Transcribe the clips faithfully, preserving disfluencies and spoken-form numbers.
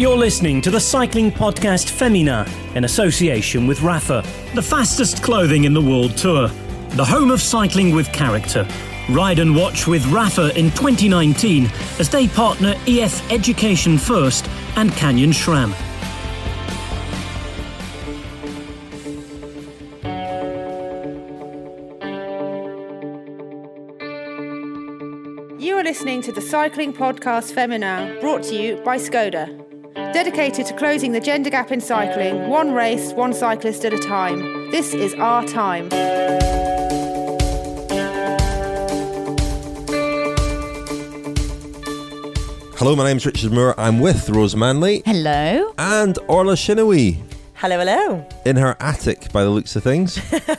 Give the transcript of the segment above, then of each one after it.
You're listening to the cycling podcast Femina in association with Rapha, the fastest clothing in the world tour, the home of cycling with character. Ride and watch with Rapha in twenty nineteen as they partner E F Education First and Canyon SRAM. You are listening to the cycling podcast Femina, brought to you by Skoda. Dedicated to closing the gender gap in cycling, one race, one cyclist at a time. This is our time. Hello, my name's Richard Moore. I'm with Rose Manley. Hello. And Orla Shinawee. Hello, hello. In her attic, by the looks of things.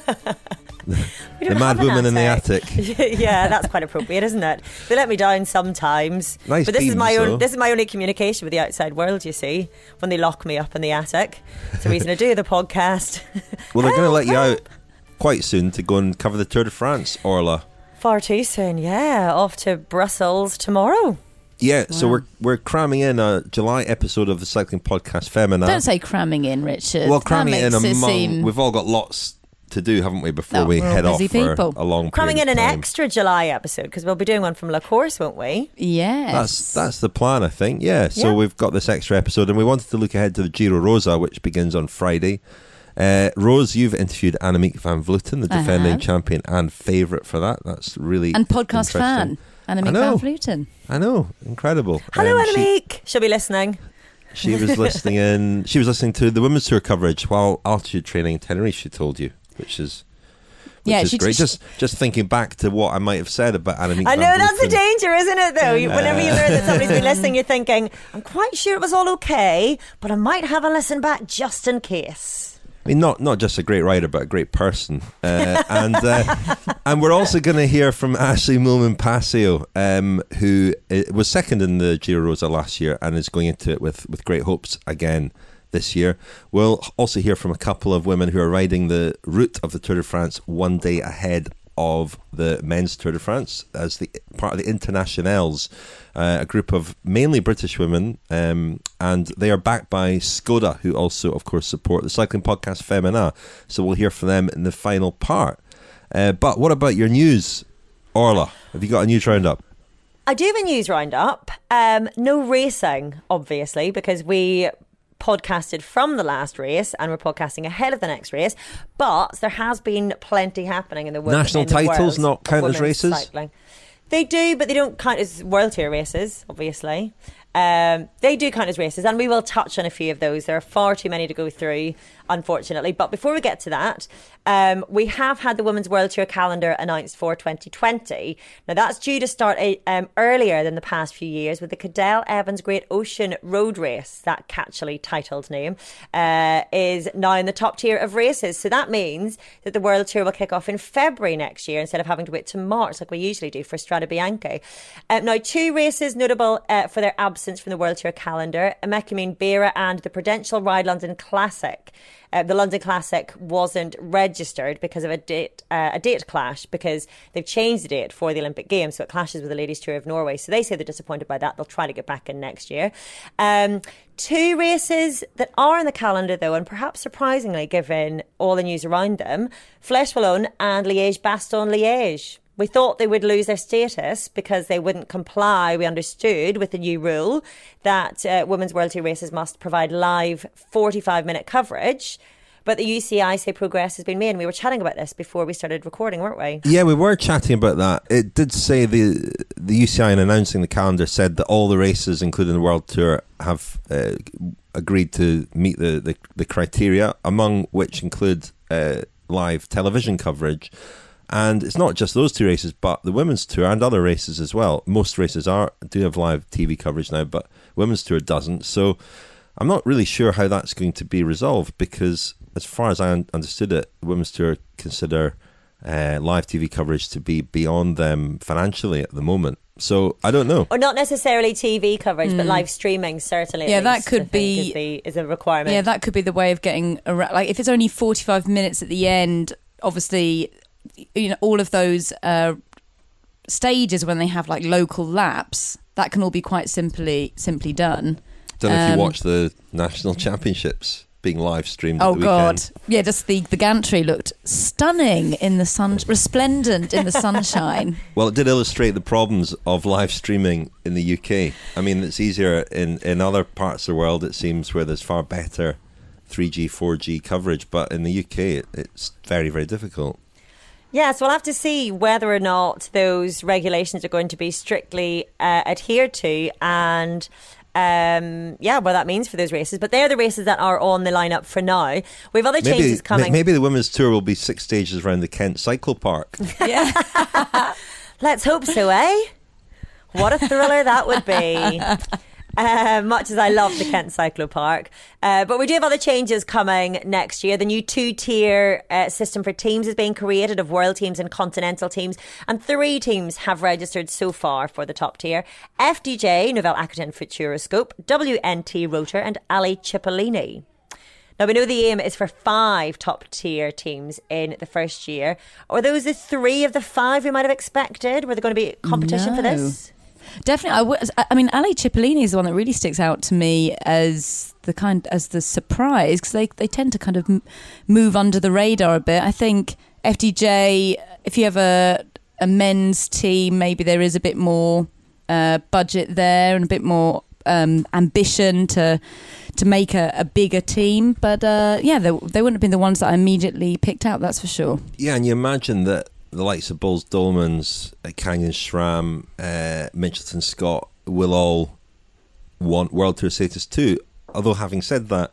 We the mad woman in the attic. Yeah, that's quite appropriate, isn't it? They let me down sometimes. Nice but this beans, is my though. own. This is my only communication with the outside world. You see, when they lock me up in the attic, it's the reason I do the podcast. Well, they're going to let you out quite soon to go and cover the Tour de France, Orla. Far too soon. Yeah, off to Brussels tomorrow. Yeah, wow. So we're we're cramming in a July episode of the cycling podcast Femina. Don't say cramming in, Richard. Well, cramming it in it among. Seem... We've all got lots to do, haven't we, before no, we head off people. for a long period Cramming in of an time. extra July episode, because we'll be doing one from La Course, won't we? Yes. That's that's the plan, I think. Yeah. So yeah. we've got this extra episode, and we wanted to look ahead to the Giro Rosa, which begins on Friday. Uh, Rose, you've interviewed Annemiek van Vleuten, the defending champion and favourite for that. That's really and podcast fan Annemiek van Vleuten. I know, incredible. Hello, um, Annemiek. She, She'll be listening. She was listening in. She was listening to the women's tour coverage while altitude training in Tenerife. She told you, which is. Which yeah, is she great. Just, just just thinking back to what I might have said about Annemiek I know, van that's the Vleuten. danger, isn't it, though? You, whenever you learn that somebody's been listening, you're thinking, I'm quite sure it was all okay, but I might have a listen back just in case. I mean, not not just a great rider, but a great person. Uh, and uh, and we're also going to hear from Ashleigh Moolman-Pasio, um, who was second in the Giro Rosa last year and is going into it with, with great hopes again this year. We'll also hear from a couple of women who are riding the route of the Tour de France one day ahead of the men's Tour de France as the part of the Internationales, uh, a group of mainly British women, um, and they are backed by Skoda, who also, of course, support the cycling podcast Femina. So we'll hear from them in the final part. Uh, but what about your news, Orla? Have you got a news roundup? I do have a news roundup. Um, no racing, obviously, because we podcasted from the last race and we're podcasting ahead of the next race, but there has been plenty happening in the world. National in the titles world not count as races? Cycling. They do, but they don't count as World Tour races, obviously. Um, they do count as races, and we will touch on a few of those. There are far too many to go through, unfortunately. But before we get to that, um, we have had the Women's World Tour calendar announced for twenty twenty. Now, that's due to start a, um, earlier than the past few years with the Cadel Evans Great Ocean Road Race. That catchily titled name uh, is now in the top tier of races. So that means that the World Tour will kick off in February next year instead of having to wait to March like we usually do for Strade Bianche. Uh, now, two races notable uh, for their absence from the World Tour calendar: Mechamine Bera and the Prudential Ride London Classic. Uh, the London Classic wasn't registered because of a date uh, a date clash, because they've changed the date for the Olympic Games, so it clashes with the Ladies Tour of Norway. So they say they're disappointed by that. They'll try to get back in next year. Um, two races that are in the calendar, though, and perhaps surprisingly given all the news around them: Flèche Wallonne and Liège-Bastogne-Liège. We thought they would lose their status because they wouldn't comply, we understood, with the new rule that uh, Women's World Tour races must provide live forty-five minute coverage. But the U C I say progress has been made, and we were chatting about this before we started recording, weren't we? Yeah, we were chatting about that. It did say the the U C I, in announcing the calendar, said that all the races, including the World Tour, have uh, agreed to meet the, the, the criteria, among which include uh, live television coverage. And it's not just those two races, but the Women's Tour and other races as well. Most races are do have live T V coverage now, but Women's Tour doesn't. So I'm not really sure how that's going to be resolved, because as far as I un- understood it, the Women's Tour consider uh, live T V coverage to be beyond them financially at the moment. So I don't know. Or not necessarily T V coverage, mm. but live streaming, certainly. Yeah, at that least, could I think be is, the, is a requirement. Yeah, that could be the way of getting around. Like, if it's only forty-five minutes at the end, obviously, you know, all of those uh, stages when they have like local laps, that can all be quite simply simply done. Don't know if Um, you watched the national championships being live streamed. Oh at the God! weekend. Yeah, just the the gantry looked stunning in the sun, resplendent in the sunshine. Well, it did illustrate the problems of live streaming in the U K. I mean, it's easier in, in other parts of the world, it seems, where there's far better three G, four G coverage. But in the U K, it, it's very, very difficult. Yes, we'll have to see whether or not those regulations are going to be strictly uh, adhered to, and Um, yeah, what that means for those races. But they're the races that are on the lineup for now. We have other Maybe, changes coming. maybe the women's tour will be six stages around the Kent Cycle Park. Yeah. Let's hope so, eh? What a thriller that would be. Uh, much as I love the Kent Cyclo Park. Uh, but we do have other changes coming next year. The new two-tier uh, system for teams is being created of world teams and continental teams. And three teams have registered so far for the top tier. F D J, Nouvelle Aquitaine Futuroscope, W N T Rotor and Ali Cipollini. Now, we know the aim is for five top-tier teams in the first year. Are those the three of the five we might have expected? Were there going to be competition No. for this? Definitely, I, w- I mean, Ali Cipollini is the one that really sticks out to me as the kind as the surprise, because they they tend to kind of m- move under the radar a bit. I think F D J, if you have a a men's team, maybe there is a bit more uh, budget there and a bit more um, ambition to to make a, a bigger team. But uh, yeah, they, they wouldn't have been the ones that I immediately picked out. That's for sure. Yeah, and you imagine that the likes of Bulls Dolmans, uh, Canyon Schramm, uh, Mitchelton Scott will all want World Tour status too. Although, having said that,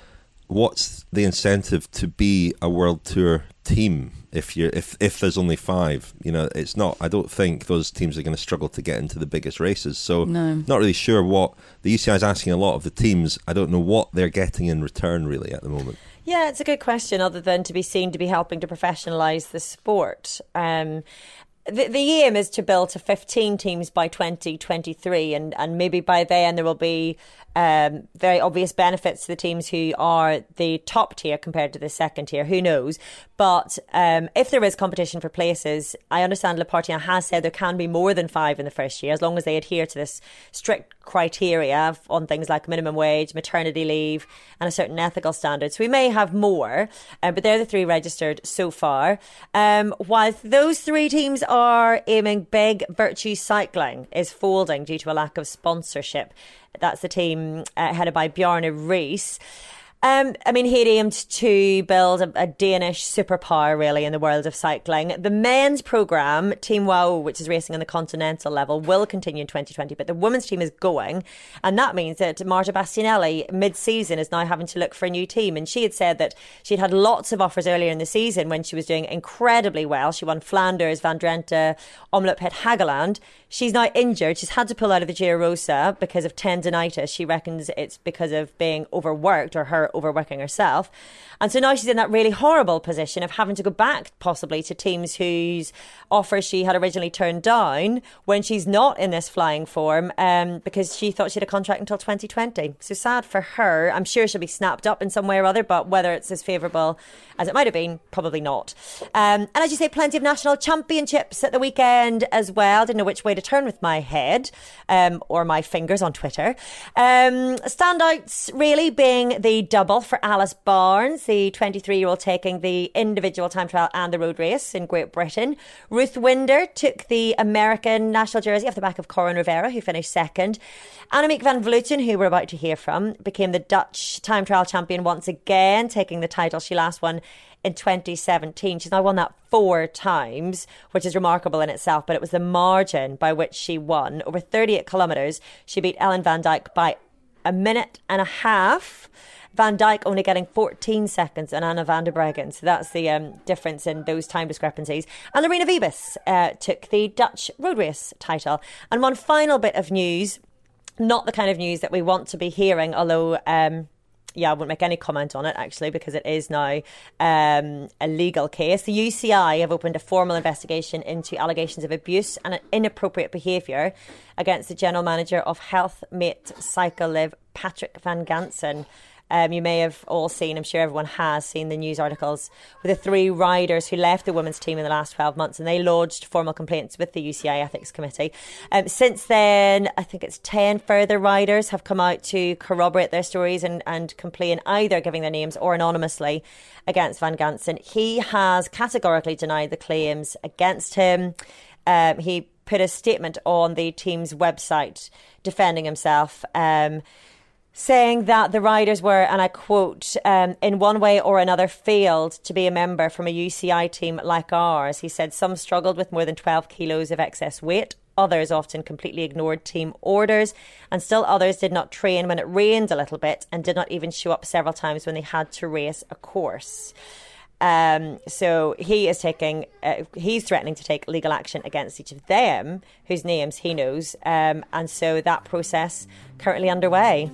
what's the incentive to be a World Tour team if you if if there's only five? You know, it's not. I don't think those teams are going to struggle to get into the biggest races. So, No. not really sure what the U C I is asking a lot of the teams. I don't know what they're getting in return really at the moment. Yeah, it's a good question, other than to be seen to be helping to professionalise the sport. Um, the, the aim is to build to fifteen teams by twenty twenty-three, and, and maybe by then there will be um, very obvious benefits to the teams who are the top tier compared to the second tier. Who knows? But um, if there is competition for places, I understand Le Partien has said there can be more than five in the first year, as long as they adhere to this strict criteria on things like minimum wage, maternity leave, and a certain ethical standard. So we may have more, uh, but they're the three registered so far. Um, while those three teams are aiming big, Virtue Cycling is folding due to a lack of sponsorship. That's the team uh, headed by Bjarne Riis. Um, I mean, he'd aimed to build a, a Danish superpower, really, in the world of cycling. The men's programme, Team Wow, which is racing on the continental level, will continue in twenty twenty, but the women's team is going. And that means that Marta Bastianelli, mid-season, is now having to look for a new team. And she had said that she'd had lots of offers earlier in the season when she was doing incredibly well. She won Flanders, Van Drenthe, Omloop het Hageland. She's now injured. She's had to pull out of the Giro Rosa because of tendinitis. She reckons it's because of being overworked, or her overworking herself. And so now she's in that really horrible position of having to go back possibly to teams whose offers she had originally turned down when she's not in this flying form, um, because she thought she had a contract until twenty twenty. So sad for her. I'm sure she'll be snapped up in some way or other, but whether it's as favourable as it might have been, probably not. Um, and as you say, plenty of national championships at the weekend as well. Didn't know which way to turn with my head um, or my fingers on Twitter. Um, standouts really being the double for Alice Barnes, the twenty-three-year-old taking the individual time trial and the road race in Great Britain. Ruth Winder took the American national jersey off the back of Corin Rivera, who finished second. Annemiek van Vleuten, who we're about to hear from, became the Dutch time trial champion once again, taking the title she last won in twenty seventeen. She's now won that four times, which is remarkable in itself, but it was the margin by which she won. Over thirty-eight kilometres, she beat Ellen van Dijk by a minute and a half. Van Dijk only getting fourteen seconds and Anna van der Breggen. So that's the um, difference in those time discrepancies. And Lorena Wiebes uh, took the Dutch road race title. And one final bit of news, not the kind of news that we want to be hearing, although... Um, Yeah, I won't make any comment on it, actually, because it is now um, a legal case. The U C I have opened a formal investigation into allegations of abuse and inappropriate behaviour against the general manager of Health Mate Cycle Live, Patrick van Gansen. Um, you may have all seen, I'm sure everyone has seen the news articles with the three riders who left the women's team in the last twelve months, and they lodged formal complaints with the U C I Ethics Committee. Um, since then, I think it's ten further riders have come out to corroborate their stories and, and complain, either giving their names or anonymously, against Van Gansen. He has categorically denied the claims against him. Um, he put a statement on the team's website defending himself, um, saying that the riders were, and I quote, um, in one way or another failed to be a member from a U C I team like ours. He said some struggled with more than twelve kilos of excess weight. Others often completely ignored team orders, and still others did not train when it rained a little bit and did not even show up several times when they had to race a course. Um, so he is taking, uh, he's threatening to take legal action against each of them, whose names he knows. Um, and so that process currently underway.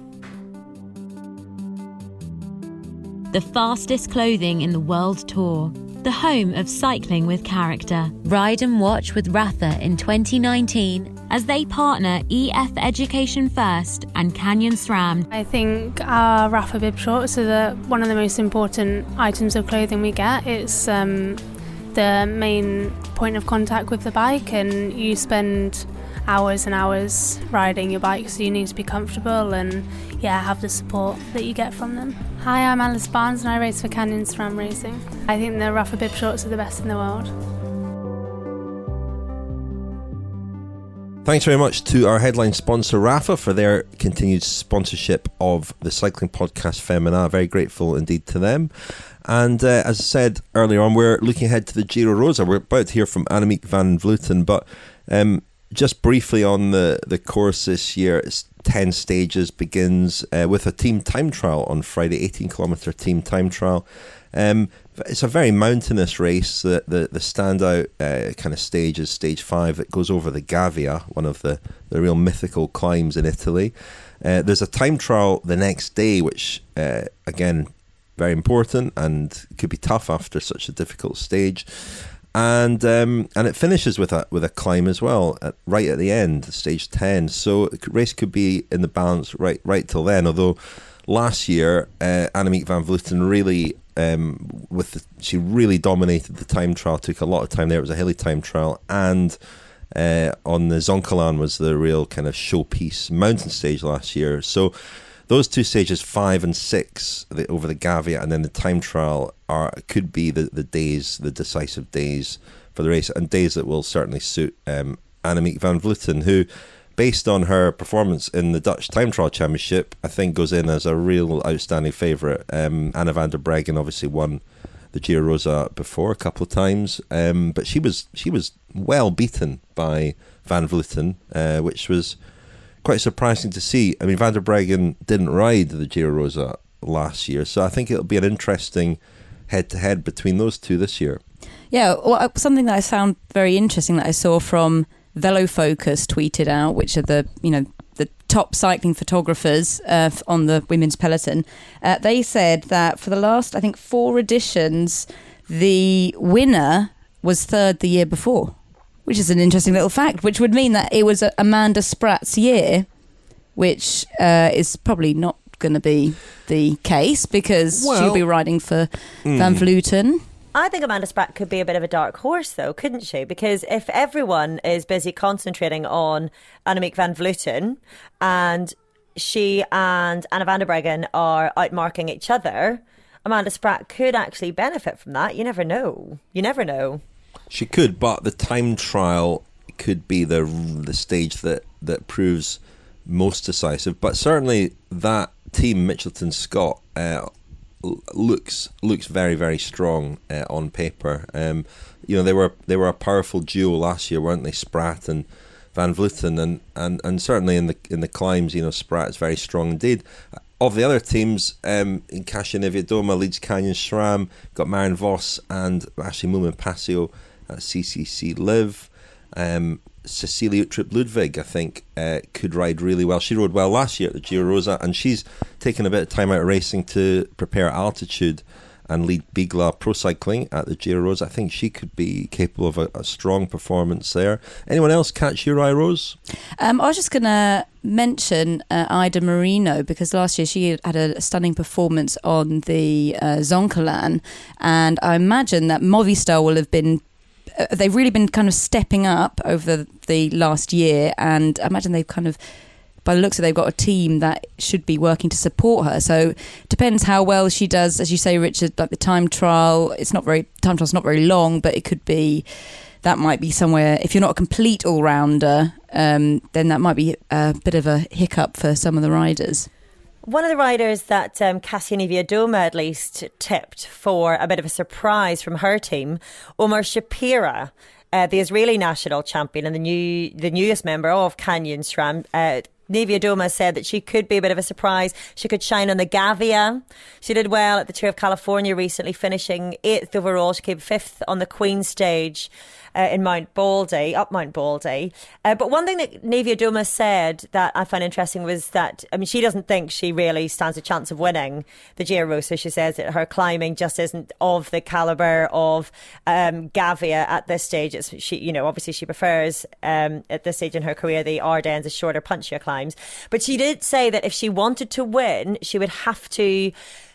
The fastest clothing in the world tour. The home of cycling with character. Ride and watch with Rafa in twenty nineteen as they partner E F Education First and Canyon SRAM. I think our Rafa bib shorts are the, one of the most important items of clothing we get. It's um, the main point of contact with the bike, and you spend hours and hours riding your bike, so you need to be comfortable and yeah, have the support that you get from them. Hi, I'm Alice Barnes and I race for Canyon SRAM Racing. I think the Rafa bib shorts are the best in the world. Thanks very much to our headline sponsor Rafa for their continued sponsorship of the cycling podcast Femina. Very grateful indeed to them. And uh, as I said earlier on, we're looking ahead to the Giro Rosa. We're about to hear from Annemiek van Vleuten, but um, just briefly on the, the course this year, it's ten stages, begins uh, with a team time trial on Friday, eighteen kilometre team time trial. Um, it's a very mountainous race. The the, the standout uh, kind of stage is stage five. It goes over the Gavia, one of the, the real mythical climbs in Italy. Uh, there's a time trial the next day, which uh, again, very important and could be tough after such a difficult stage. And um, and it finishes with a with a climb as well, at, right at the end, stage ten. So the race could be in the balance right right till then. Although last year, uh, Annemiek van Vleuten really, um, with the, she really dominated the time trial. Took a lot of time there. It was a hilly time trial, and uh, on the Zoncolan was the real kind of showpiece mountain stage last year. So those two stages, five and six, the, over the Gavia, and then the time trial, are could be the, the days, the decisive days for the race, and days that will certainly suit um, Annemiek van Vleuten, who, based on her performance in the Dutch Time Trial Championship, I think goes in as a real outstanding favourite. Um, Anna van der Breggen obviously won the Giro Rosa before a couple of times, um, but she was she was well beaten by Van Vleuten, uh, which was quite surprising to see. I mean, Van der Breggen didn't ride the Giro Rosa last year, so I think it'll be an interesting head-to-head between those two this year. Yeah, well, something that I found very interesting that I saw from VeloFocus tweeted out, which are the, you know, the top cycling photographers uh, on the women's peloton. Uh, they said that for the last, I think, four editions, the winner was third the year before, which is an interesting little fact, which would mean that it was Amanda Spratt's year, which uh, is probably not going to be the case because well, she'll be riding for mm. Van Vleuten. I think Amanda Spratt could be a bit of a dark horse, though, couldn't she? Because if everyone is busy concentrating on Annemiek van Vleuten and she and Anna van der Breggen are outmarking each other, Amanda Spratt could actually benefit from that. You never know. You never know. She could, but the time trial could be the the stage that, that proves most decisive. But certainly that team, Mitchelton Scott, uh, looks looks very very strong uh, on paper. Um, you know, they were they were a powerful duo last year, weren't they? Spratt and Van Vleuten, and, and, and certainly in the in the climbs, you know, Spratt is very strong indeed. Of the other teams, um, in Kasia Niewiadoma leads Canyon SRAM, got Marion Vos and Ashley Moolman-Pasio at C C C Live. Um, Cecilia Uttrup Ludwig, I think, uh, could ride really well. She rode well last year at the Giro Rosa, and she's taken a bit of time out of racing to prepare altitude and lead Bigla Pro Cycling at the Giro Rose. I think she could be capable of a, a strong performance there. Anyone else catch your eye, Rose? Um, I was just going to mention uh, Ida Marino, because last year she had a stunning performance on the uh, Zoncolan, and I imagine that Movistar will have been uh, they've really been kind of stepping up over the last year, and I imagine they've kind of, by the looks of it, they've got a team that should be working to support her. So it depends how well she does. As you say, Richard, like the time trial, it's not very time trial's not very long, but it could be, that might be somewhere, if you're not a complete all-rounder, um, then that might be a bit of a hiccup for some of the riders. One of the riders that um, Kasia Niewiadoma at least tipped for a bit of a surprise from her team, Omar Shapira, uh, the Israeli national champion and the new the newest member of Canyon SRAM, uh, Niewiadoma said that she could be a bit of a surprise. She could shine on the Gavia. She did well at the Tour of California recently, finishing eighth overall. She came fifth on the Queen stage uh, in Mount Baldy, up Mount Baldy. Uh, but one thing that Niewiadoma said that I found interesting was that, I mean, she doesn't think she really stands a chance of winning the Giro Rosa. She says that her climbing just isn't of the calibre of um, Gavia at this stage. It's, she, you know, obviously she prefers um, at this stage in her career the Ardennes, the shorter, punchier climb. But she did say that if she wanted to win, she would have to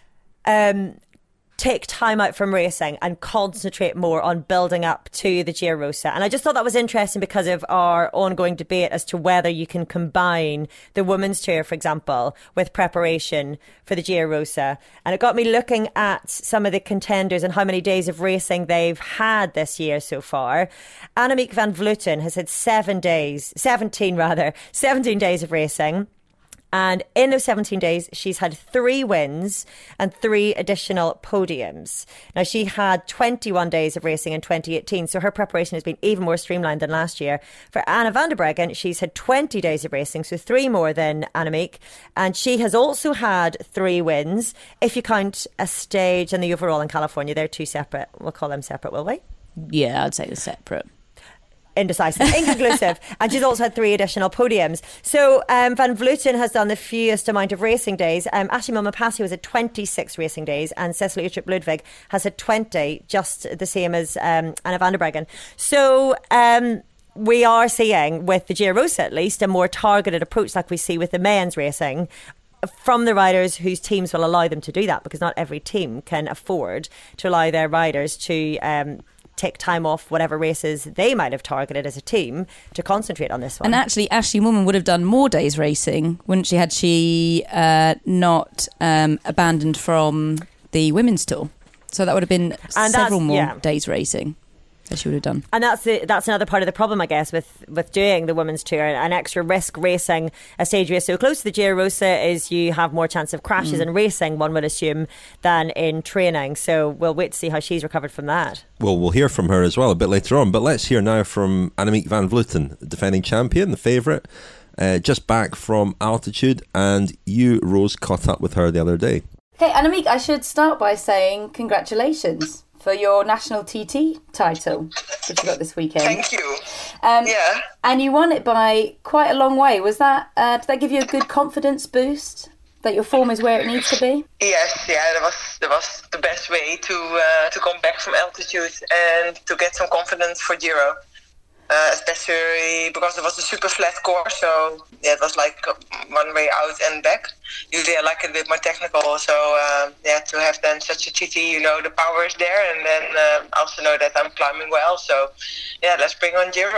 um, take time out from racing and concentrate more on building up to the Giro Rosa. And I just thought that was interesting because of our ongoing debate as to whether you can combine the Women's Tour, for example, with preparation for the Giro Rosa. And it got me looking at some of the contenders and how many days of racing they've had this year so far. Annemiek van Vleuten has had seven days, seventeen rather, seventeen days of racing. And in those seventeen days, she's had three wins and three additional podiums. Now, she had twenty-one days of racing in twenty eighteen, so her preparation has been even more streamlined than last year. For Anna van der Breggen, she's had twenty days of racing, so three more than Annemiek. And she has also had three wins, if you count a stage and the overall in California. They're two separate. We'll call them separate, will we? Yeah, I'd say they're separate. Indecisive, inconclusive, and she's also had three additional podiums. So um, Van Vleuten has done the fewest amount of racing days. Um, Ashley Momopassio has had twenty-six racing days, and Cecilie Uttrup Ludwig has had twenty, just the same as um, Anna van der Breggen. So um, we are seeing, with the Giro Rosa at least, a more targeted approach like we see with the men's racing from the riders whose teams will allow them to do that, because not every team can afford to allow their riders to um, take time off whatever races they might have targeted as a team to concentrate on this one. And actually, Ashley Moolman would have done more days racing, wouldn't she, had she uh, not um, abandoned from the women's tour? So that would have been and several more yeah. days racing that she would have done. And that's the, that's another part of the problem, I guess, with, with doing the women's tour. An extra risk racing a stage race so close to the Giro Rosa is you have more chance of crashes mm. in racing, one would assume, than in training. So we'll wait to see how she's recovered from that. Well, we'll hear from her as well a bit later on. But let's hear now from Annemiek van Vleuten, the defending champion, the favourite, uh, just back from altitude. And you, Rose, caught up with her the other day. Okay, Annemiek, I should start by saying congratulations for your national T T title, which you got this weekend. Thank you. Um, yeah. And you won it by quite a long way. Was that, uh, did that give you a good confidence boost that your form is where it needs to be? Yes, yeah, that was that was the best way to uh, to come back from altitude and to get some confidence for Giro. Uh, especially because it was a super flat course, so yeah, it was like one way out and back. Usually I like it a bit more technical, so uh, yeah, to have then such a T T, you know, the power is there, and then uh, also know that I'm climbing well, so yeah, let's bring on Giro.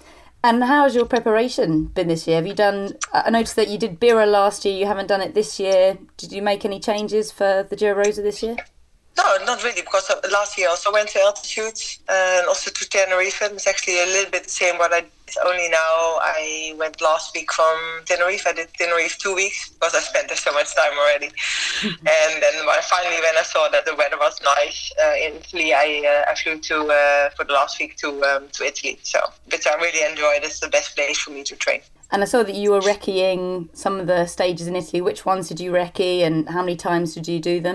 And how has your preparation been this year? Have you done, I noticed that you did Bira last year, you haven't done it this year. Did you make any changes for the Giro Rosa this year? No, not really, because last year I also went to altitude and also to Tenerife. It's actually a little bit the same what I did, only now I went last week from Tenerife. I did Tenerife two weeks because I spent there so much time already. And then finally when I saw that the weather was nice uh, in Italy, I uh, I flew to uh, for the last week to um, to Italy. So, which I really enjoyed. It's the best place for me to train. And I saw that you were recceing some of the stages in Italy. Which ones did you recce and how many times did you do them?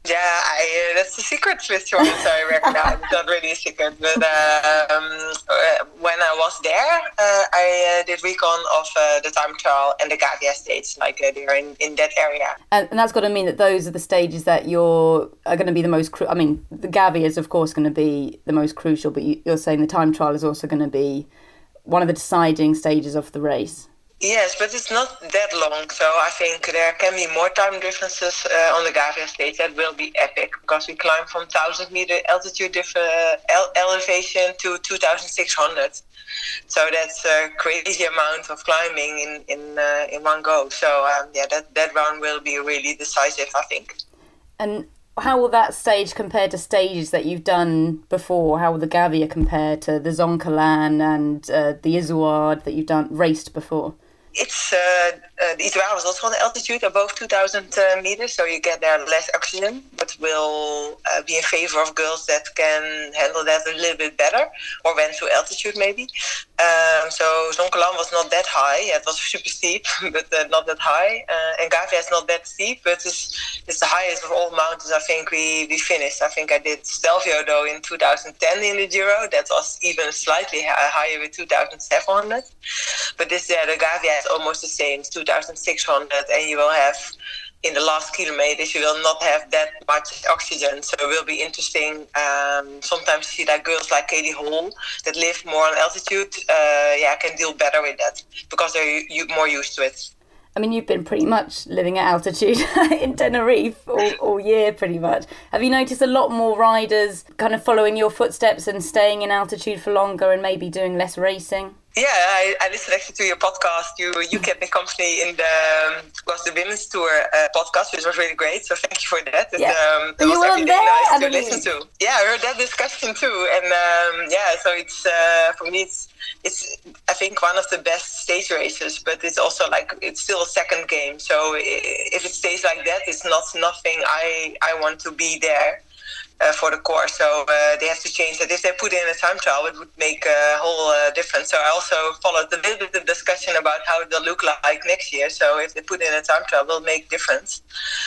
Yeah, I, uh, that's a secret Swiss German, so I recognize. It's not really a secret, but uh, um, uh, when I was there, uh, I uh, did recon of uh, the time trial and the Gavia stage, like uh, they're in, in that area. And, and that's got to mean that those are the stages that you're are going to be the most. Cru- I mean, the Gavia is of course going to be the most crucial, but you, you're saying the time trial is also going to be one of the deciding stages of the race. Yes, but it's not that long, so I think there can be more time differences uh, on the Gavia stage. That will be epic, because we climb from one thousand meter altitude uh, elevation to two thousand six hundred. So that's a crazy amount of climbing in in, uh, in one go. So um, yeah, that, that round will be really decisive, I think. And how will that stage compare to stages that you've done before? How will the Gavia compare to the Zoncolan and uh, the Izoard that you've done raced before? It's uh, uh, the Izoard was also on altitude above two thousand uh, meters, so you get there less oxygen, but will uh, be in favor of girls that can handle that a little bit better, or went to altitude maybe. Um, so Zoncolan was not that high. Yeah, it was super steep, but uh, not that high. Uh, and Gavia is not that steep, but it's, it's the highest of all mountains I think we, we finished. I think I did Stelvio though in two thousand ten in the Giro. That was even slightly higher with two thousand seven hundred. But this uh, the Gavia is almost the same, it's two thousand six hundred, and you will have, in the last kilometers, you will not have that much oxygen, so it will be interesting. Um, sometimes you see that girls like Katie Hall that live more on altitude, uh, yeah, can deal better with that because they're u- more used to it. I mean, you've been pretty much living at altitude in Tenerife all, all year, pretty much. Have you noticed a lot more riders kind of following your footsteps and staying in altitude for longer and maybe doing less racing? Yeah, I, I listened actually to your podcast. You you kept me company in the um, was the Women's Tour uh, podcast, which was really great. So thank you for that. Yeah. It, um, it you was were every day there, nice to I mean... listen to. Yeah, I heard that discussion too, and um, yeah, so it's uh, for me it's it's I think one of the best stage races, but it's also like it's still a second game. So if it stays like that, it's not nothing. I I want to be there. Uh, for the course, so uh, they have to change that. If they put in a time trial, it would make a whole uh, difference. So I also followed a little bit of discussion about how it will look like next year. So if they put in a time trial, it will make difference.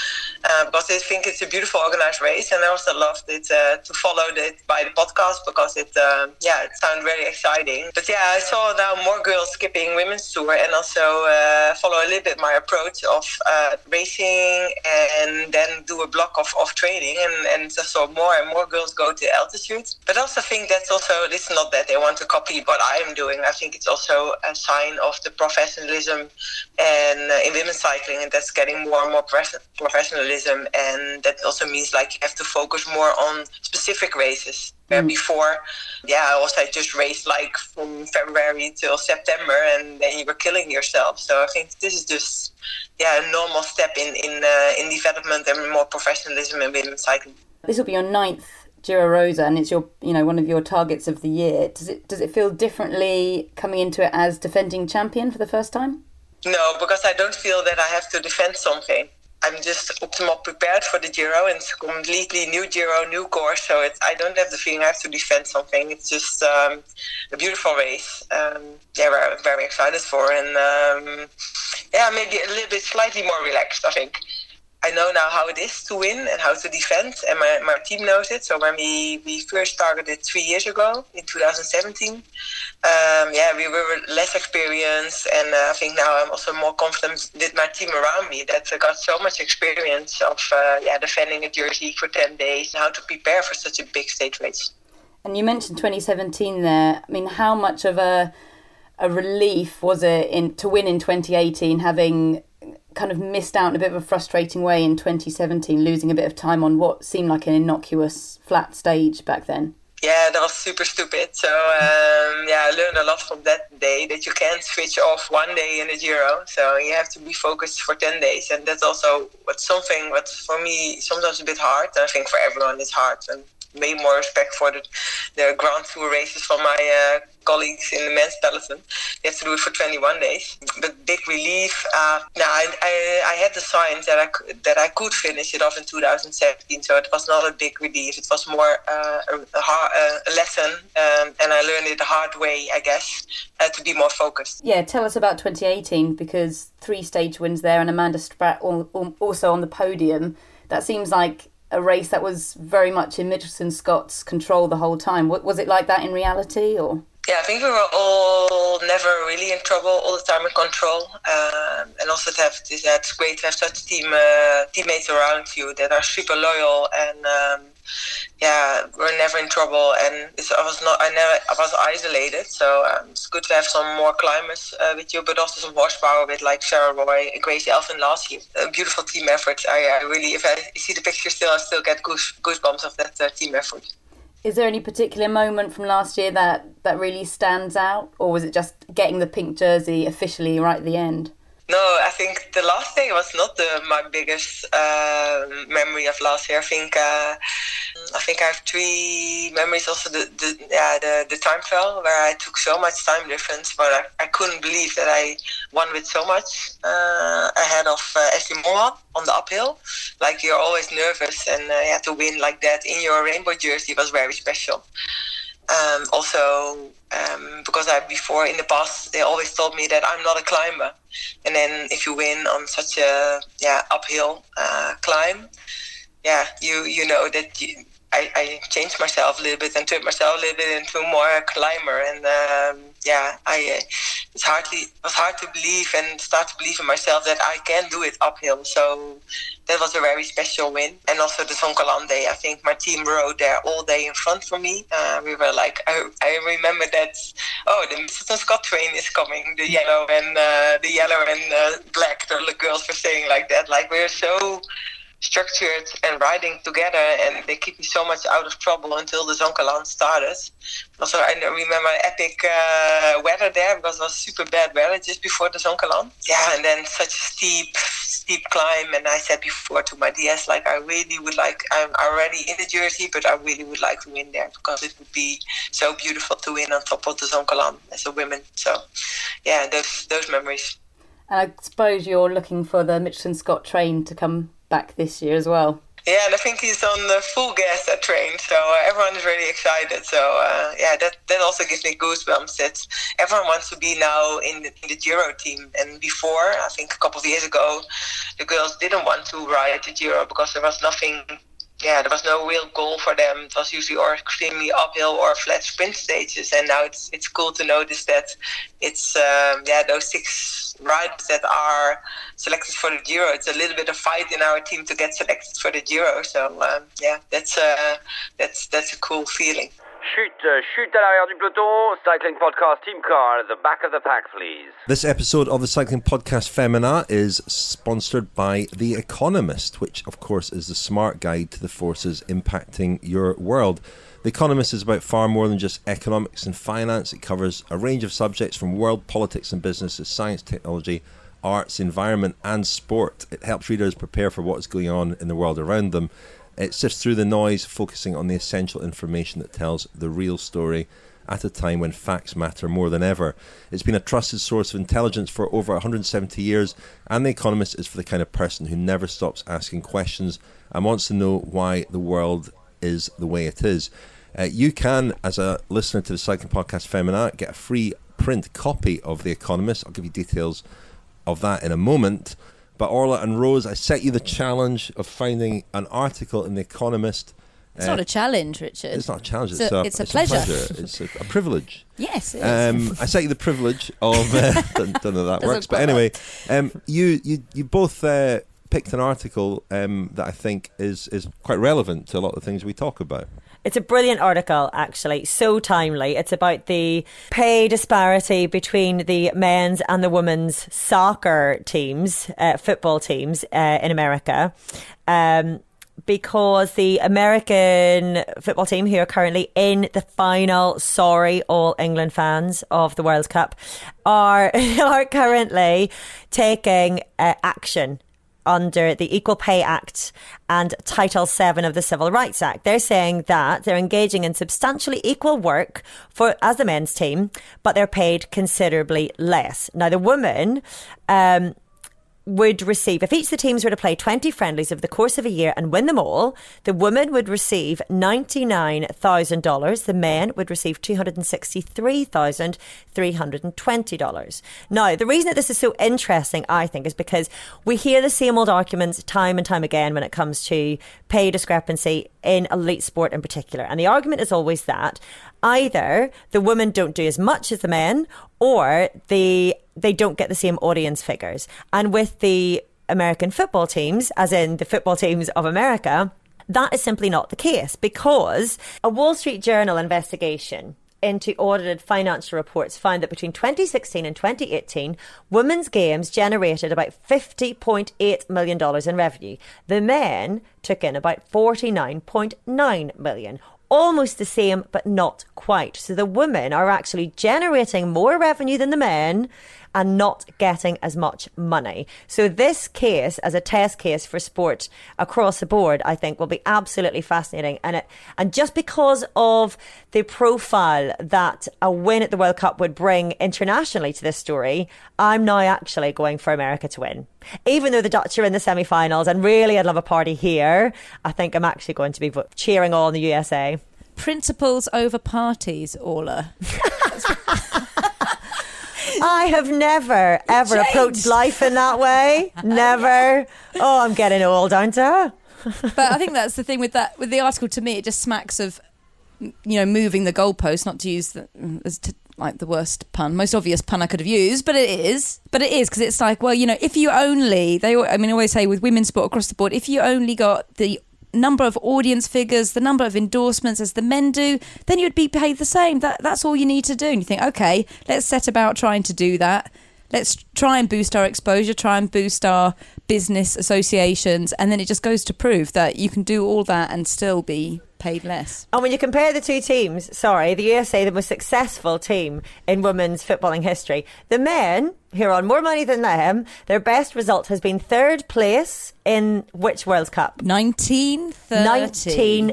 Uh, because I think it's a beautiful organized race, and I also loved it uh, to follow it by the podcast because it, uh, yeah, it sounded very exciting. But yeah, I saw now more girls skipping Women's Tour, and also uh, follow a little bit my approach of uh, racing and then do a block of, of training, and and just saw more and more girls go to altitude. But I also think that's also, it's not that they want to copy what I'm doing. I think it's also a sign of the professionalism and uh, in women's cycling, and that's getting more and more pre- professionalism. And that also means like you have to focus more on specific races. Where mm. before, yeah, also I just raced like from February till September, and then you were killing yourself. So I think this is just, yeah, a normal step in in uh, in development and more professionalism in women's cycling. This will be your ninth Giro Rosa, and it's your, you know, one of your targets of the year. Does it does it feel differently coming into it as defending champion for the first time? No, because I don't feel that I have to defend something. I'm just optimal prepared for the Giro, and it's a completely new Giro, new course. So it's, I don't have the feeling I have to defend something. It's just um, a beautiful race. Um, yeah, we're very excited for, and um, yeah, maybe a little bit slightly more relaxed, I think. I know now how it is to win and how to defend, and my, my team knows it. So when we, we first started it three years ago, in two thousand seventeen, um, yeah, we were less experienced, and uh, I think now I'm also more confident with my team around me that I got so much experience of uh, yeah defending a jersey for ten days and how to prepare for such a big stage race. And you mentioned twenty seventeen there. I mean, how much of a a relief was it in to win in twenty eighteen, having kind of missed out in a bit of a frustrating way in twenty seventeen, losing a bit of time on what seemed like an innocuous flat stage back then? Yeah, that was super stupid. So um, yeah, I learned a lot from that day, that you can't switch off one day in the Giro. So you have to be focused for ten days. And that's also what's something what's for me sometimes a bit hard. And I think for everyone it's hard. And way more respect for the, the Grand Tour races from my uh, colleagues in the men's peloton. You have to do it for twenty-one days. But big relief. Uh, now I, I, I had the signs that I that I could finish it off in two thousand seventeen. So it was not a big relief. It was more uh, a, a, hard, uh, a lesson, um, and I learned it the hard way, I guess, uh, to be more focused. Yeah, tell us about twenty eighteen, because three stage wins there and Amanda Spratt also on the podium. That seems like a race that was very much in Mitchelton Scott's control the whole time. Was it like that in reality, or? Yeah, I think we were all never really in trouble, all the time in control. Um, and also to have this, yeah, it's great to have such team uh, teammates around you that are super loyal and um, yeah, we're never in trouble. And it's, I was not, I never, I was isolated, so um, it's good to have some more climbers uh, with you, but also some horsepower with like Sarah Roy and Gracie Elfin last year. A beautiful team effort. I, I really, if I see the picture still, I still get goose, goosebumps of that uh, team effort. Is there any particular moment from last year that, that really stands out? Or was it just getting the pink jersey officially right at the end? No, I think the last day was not the, my biggest uh, memory of last year. I think uh, I think I have three memories. Also, the the yeah the, the time trial where I took so much time difference, but I, I couldn't believe that I won with so much uh, ahead of uh, Ashley Moorman on the uphill. Like, you're always nervous, and uh, yeah, to win like that in your rainbow jersey was very special. Um, also, um, because I before in the past they always told me that I'm not a climber, and then if you win on such a yeah uphill uh, climb, yeah you you know that you, I, I changed myself a little bit and turned myself a little bit into more a climber, and um, yeah I uh, it's hardly it was hard to believe and start to believe in myself that I can do it uphill. So that was a very special win. And also the Zoncolan day, I think my team rode there all day in front for me. Uh, we were like, I, I remember that, oh, the Mitchelton Scott train is coming, the yellow and uh, the yellow and uh, black, the girls were saying like that. Like, we're so structured and riding together, and they keep me so much out of trouble until the Zoncolan started. Also, I remember epic uh, weather there because it was super bad weather just before the Zoncolan. Yeah, and then such a steep, steep climb. And I said before to my D S, like, I really would like, I'm already in the jersey, but I really would like to win there because it would be so beautiful to win on top of the Zoncolan as a woman. So, yeah, those those memories. And I suppose you're looking for the Mitchelton Scott train to come back this year as well. Yeah, and I think he's on the full gas, that train, so uh, everyone is really excited. So uh, yeah, that, that also gives me goosebumps that everyone wants to be now in the, in the Giro team. And before, I think a couple of years ago, the girls didn't want to ride the Giro because there was nothing, yeah, there was no real goal for them. It was usually or extremely uphill or flat sprint stages. And now it's it's cool to notice that it's um, yeah those six riders that are selected for the Giro. It's a little bit of fight in our team to get selected for the Giro. So um, yeah, that's uh, that's that's a cool feeling. Chute, chute à l'arrière du peloton. Cycling Podcast Team Car at the back of the pack, please. This episode of the Cycling Podcast Femina is sponsored by The Economist, which of course is the smart guide to the forces impacting your world. The Economist is about far more than just economics and finance. It covers a range of subjects from world politics and business to science, technology, arts, environment and sport. It helps readers prepare for what is going on in the world around them. It sifts through the noise, focusing on the essential information that tells the real story at a time when facts matter more than ever. It's been a trusted source of intelligence for over one hundred seventy years, and The Economist is for the kind of person who never stops asking questions and wants to know why the world is the way it is. Uh, you can, as a listener to the Cycling Podcast Femina, get a free print copy of The Economist. I'll give you details of that in a moment. But Orla and Rose, I set you the challenge of finding an article in The Economist. It's uh, not a challenge, Richard. It's not a challenge. It's, it's, a, a, it's a it's pleasure. A pleasure. It's a, a privilege. Yes, it um, is. I set you the privilege of... Uh, don't, don't know that Doesn't works. But anyway, um, you, you you both uh, picked an article um, that I think is, is quite relevant to a lot of the things we talk about. It's a brilliant article, actually, so timely. It's about the pay disparity between the men's and the women's soccer teams, uh, football teams uh, in America. Um, because the American football team, who are currently in the final, sorry, all England fans of the World Cup, are, are currently taking uh, action under the Equal Pay Act and Title seven of the Civil Rights Act. They're saying that they're engaging in substantially equal work for as the men's team, but they're paid considerably less. Now, the women, um, would receive, if each of the teams were to play twenty friendlies over the course of a year and win them all, the women would receive ninety-nine thousand dollars. The men would receive two hundred sixty-three thousand three hundred twenty dollars. Now, the reason that this is so interesting, I think, is because we hear the same old arguments time and time again when it comes to pay discrepancy in elite sport in particular. And the argument is always that either the women don't do as much as the men, or the they don't get the same audience figures. And with the American football teams, as in the football teams of America, that is simply not the case, because a Wall Street Journal investigation into audited financial reports found that between twenty sixteen and twenty eighteen, women's games generated about fifty point eight million dollars in revenue. The men took in about forty-nine point nine million dollars. Almost the same, but not quite. So the women are actually generating more revenue than the men and not getting as much money. So this case, as a test case for sport across the board, I think will be absolutely fascinating. And it, and just because of the profile that a win at the World Cup would bring internationally to this story, I'm now actually going for America to win. Even though the Dutch are in the semi-finals and really I'd love a party here, I think I'm actually going to be cheering on the U S A. Principles over parties, Orla. I have never, ever Changed. approached life in that way. Never. Oh, I'm getting old, aren't I? But I think that's the thing with that, with the article. To me, it just smacks of, you know, moving the goalpost, not to use the, as to, like the worst pun, most obvious pun I could have used, but it is. But it is, because it's like, well, you know, if you only, they, I mean, I always say with women's sport across the board, if you only got the number of audience figures, the number of endorsements as the men do, then you'd be paid the same. That That's all you need to do. And you think, okay, let's set about trying to do that. Let's try and boost our exposure, try and boost our business associations. And then it just goes to prove that you can do all that and still be paid less. And when you compare the two teams, sorry, the U S A, the most successful team in women's footballing history, the men, who are on more money than them, their best result has been third place in which World Cup? nineteen thirty. nineteen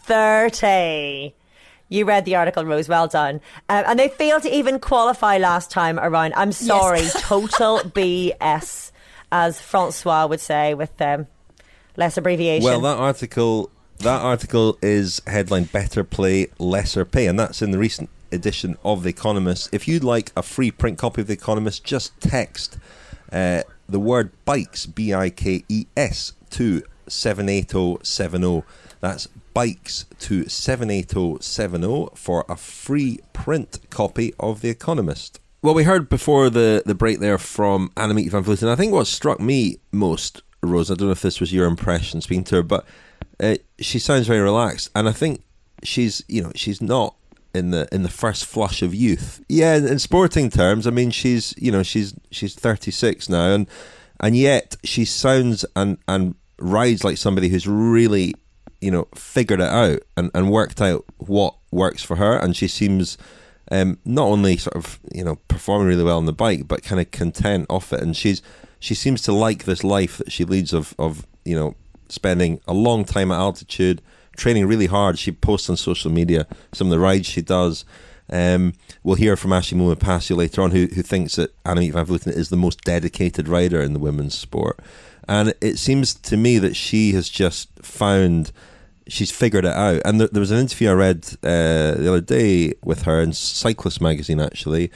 thirty. You read the article, Rose. Well done. Um, and they failed to even qualify last time around. I'm sorry. Yes. Total B S, as Francois would say with um, less abbreviation. Well, that article, that article is headlined "Better Play, Lesser Pay," and that's in the recent edition of The Economist. If you'd like a free print copy of The Economist, just text uh, the word bikes, B I K E S, to seven eight zero seven zero. That's bikes to seven eight zero seven zero for a free print copy of The Economist. Well, we heard before the, the break there from Annemiek van Vleuten. I think what struck me most, Rose, I don't know if this was your impression speaking to her, but uh, she sounds very relaxed, and I think she's, you know, she's not in the in the first flush of youth. Yeah, in, in sporting terms, I mean, she's, you know, she's she's thirty-six now, and and yet she sounds and and rides like somebody who's really, you know, figured it out and, and worked out what works for her. And she seems um, not only sort of, you know, performing really well on the bike, but kind of content off it. And she's she seems to like this life that she leads of, of, you know, spending a long time at altitude, training really hard. She posts on social media some of the rides she does. Um, we'll hear from Ashleigh Moolman-Pasio later on, who, who thinks that Annemiek van Vleuten is the most dedicated rider in the women's sport. And it seems to me that she has just found, she's figured it out. And there, there was an interview I read uh, the other day with her in Cyclist magazine, actually,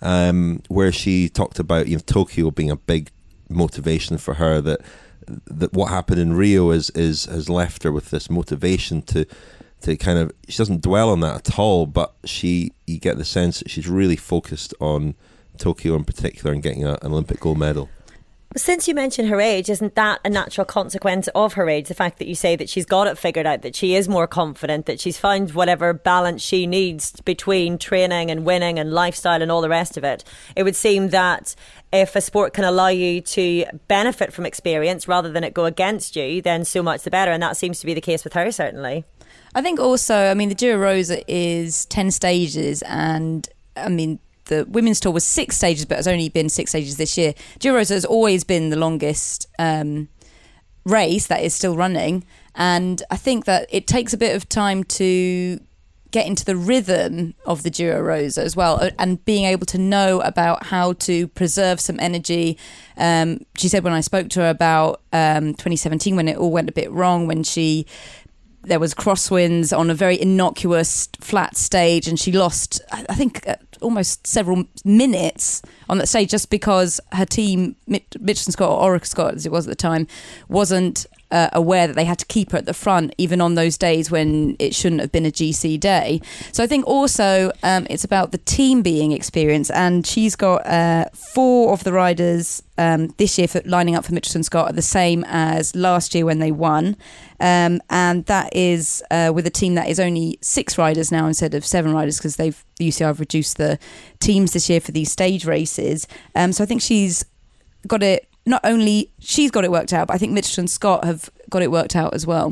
um, where she talked about, you know, Tokyo being a big motivation for her. That that what happened in Rio is is has left her with this motivation to to kind of, she doesn't dwell on that at all, but she, you get the sense that she's really focused on Tokyo in particular and getting a, an Olympic gold medal. Since you mentioned her age, isn't that a natural consequence of her age? The fact that you say that she's got it figured out, that she is more confident, that she's found whatever balance she needs between training and winning and lifestyle and all the rest of it. It would seem that if a sport can allow you to benefit from experience rather than it go against you, then so much the better. And that seems to be the case with her, certainly. I think also, I mean, the Giro Rosa is ten stages, and I mean, the women's tour was six stages, but it's only been six stages this year. Giro Rosa has always been the longest um, race that is still running, and I think that it takes a bit of time to get into the rhythm of the Giro Rosa as well, and being able to know about how to preserve some energy. Um, she said when I spoke to her about um, twenty seventeen, when it all went a bit wrong, when she there was crosswinds on a very innocuous flat stage, and she lost, I think, uh, almost several minutes on that stage just because her team, Mitchelton Scott, or Orica Scott as it was at the time, wasn't uh, aware that they had to keep her at the front even on those days when it shouldn't have been a G C day. So I think also um, it's about the team being experienced, and she's got uh, four of the riders um, this year for lining up for Mitchelton Scott are the same as last year when they won. Um, and that is uh, with a team that is only six riders now instead of seven riders, because they've the U C I have reduced the teams this year for these stage races. Um, so I think she's got it, not only she's got it worked out, but I think Mitchelton Scott have got it worked out as well.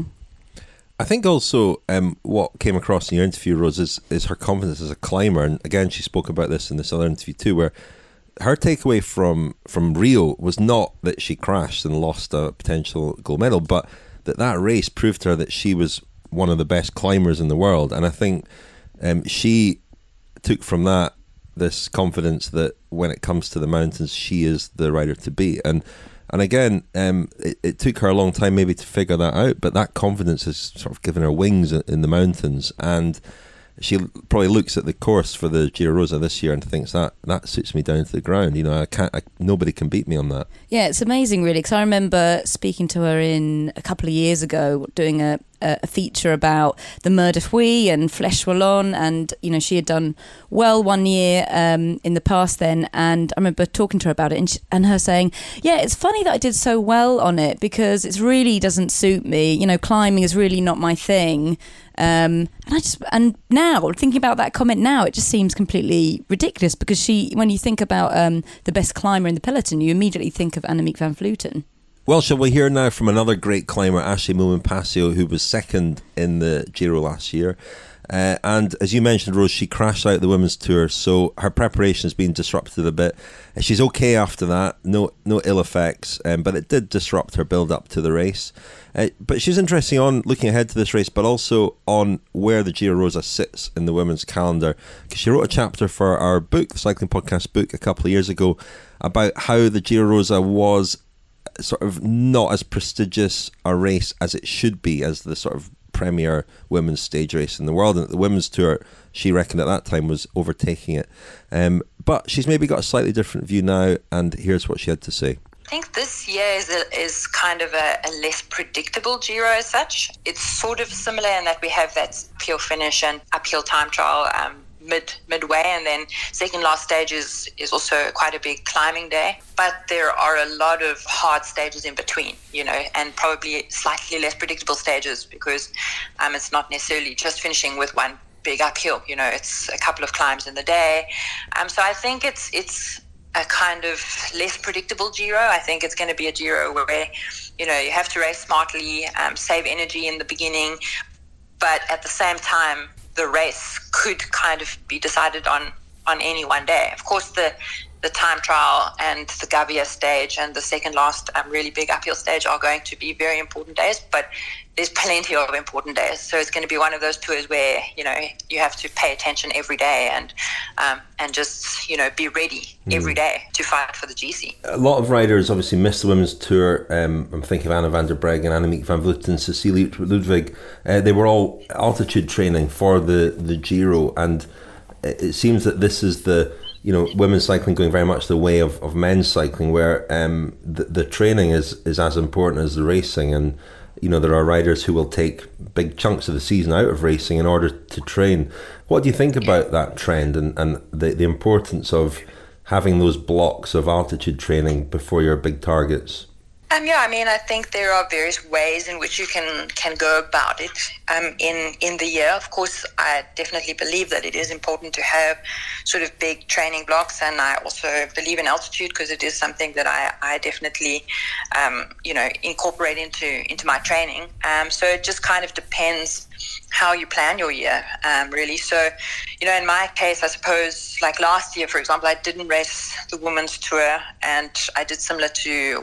I think also um, what came across in your interview, Rose, is, is her confidence as a climber. And again, she spoke about this in this other interview too, where her takeaway from, from Rio was not that she crashed and lost a potential gold medal, but that that race proved to her that she was one of the best climbers in the world. And I think um, she took from that this confidence that when it comes to the mountains, she is the rider to beat. And and again, um, it, it took her a long time maybe to figure that out, but that confidence has sort of given her wings in the mountains. And she probably looks at the course for the Giro Rosa this year and thinks that that suits me down to the ground. You know, I can't. I, nobody can beat me on that. Yeah, it's amazing, really. Because I remember speaking to her in a couple of years ago, doing a, a feature about the Mer de Huy and Flèche Wallonne, and you know, she had done well one year um, in the past then. And I remember talking to her about it, and, she, and her saying, "Yeah, it's funny that I did so well on it because it really doesn't suit me. You know, climbing is really not my thing." Um, and I just and now thinking about that comment now, it just seems completely ridiculous because she, when you think about um, the best climber in the peloton, you immediately think of Annemiek van Vleuten. Well, shall we hear now from another great climber, Ashleigh Moolman-Pasio, who was second in the Giro last year. Uh, and as you mentioned, Rose, she crashed out the women's tour, so her preparation has been disrupted a bit. She's okay after that, no no ill effects, um, but it did disrupt her build-up to the race. Uh, but she's interesting on looking ahead to this race, but also on where the Giro Rosa sits in the women's calendar. Because she wrote a chapter for our book, the Cycling Podcast book, a couple of years ago, about how the Giro Rosa was sort of not as prestigious a race as it should be as the sort of premier women's stage race in the world, and the women's tour, she reckoned at that time, was overtaking it. Um, but she's maybe got a slightly different view now, and here's what she had to say. I think this year is, a, is kind of a, a less predictable Giro as such. It's sort of similar in that we have that pure finish and uphill time trial um, mid midway, and then second last stage is, is also quite a big climbing day. But there are a lot of hard stages in between, you know, and probably slightly less predictable stages because um, it's not necessarily just finishing with one big uphill. You know, it's a couple of climbs in the day. Um, so I think it's it's a kind of less predictable Giro. I think it's going to be a Giro where, you know, you have to race smartly, um, save energy in the beginning, but at the same time, the race could kind of be decided on, on any one day. Of course, the the time trial and the Gavia stage and the second last um, really big uphill stage are going to be very important days, but there's plenty of important days. So it's going to be one of those tours where, you know, you have to pay attention every day and um, and just, you know, be ready mm. every day to fight for the G C. A lot of riders obviously missed the women's tour. Um, I'm thinking of Anna van der Breggen, Annemiek van Vleuten, Cecilie Ludwig. Uh, they were all altitude training for the, the Giro, and it seems that this is the, you know, women's cycling going very much the way of, of men's cycling, where um, the, the training is, is as important as the racing. And, you know, there are riders who will take big chunks of the season out of racing in order to train. What do you think about that trend and, and the, the importance of having those blocks of altitude training before your big targets? Um, yeah, I mean, I think there are various ways in which you can, can go about it um, in, in the year. Of course, I definitely believe that it is important to have sort of big training blocks, and I also believe in altitude because it is something that I, I definitely, um, you know, incorporate into, into my training. Um, so it just kind of depends how you plan your year, um, really. So, you know, in my case, I suppose, like last year, for example, I didn't race the women's tour, and I did similar to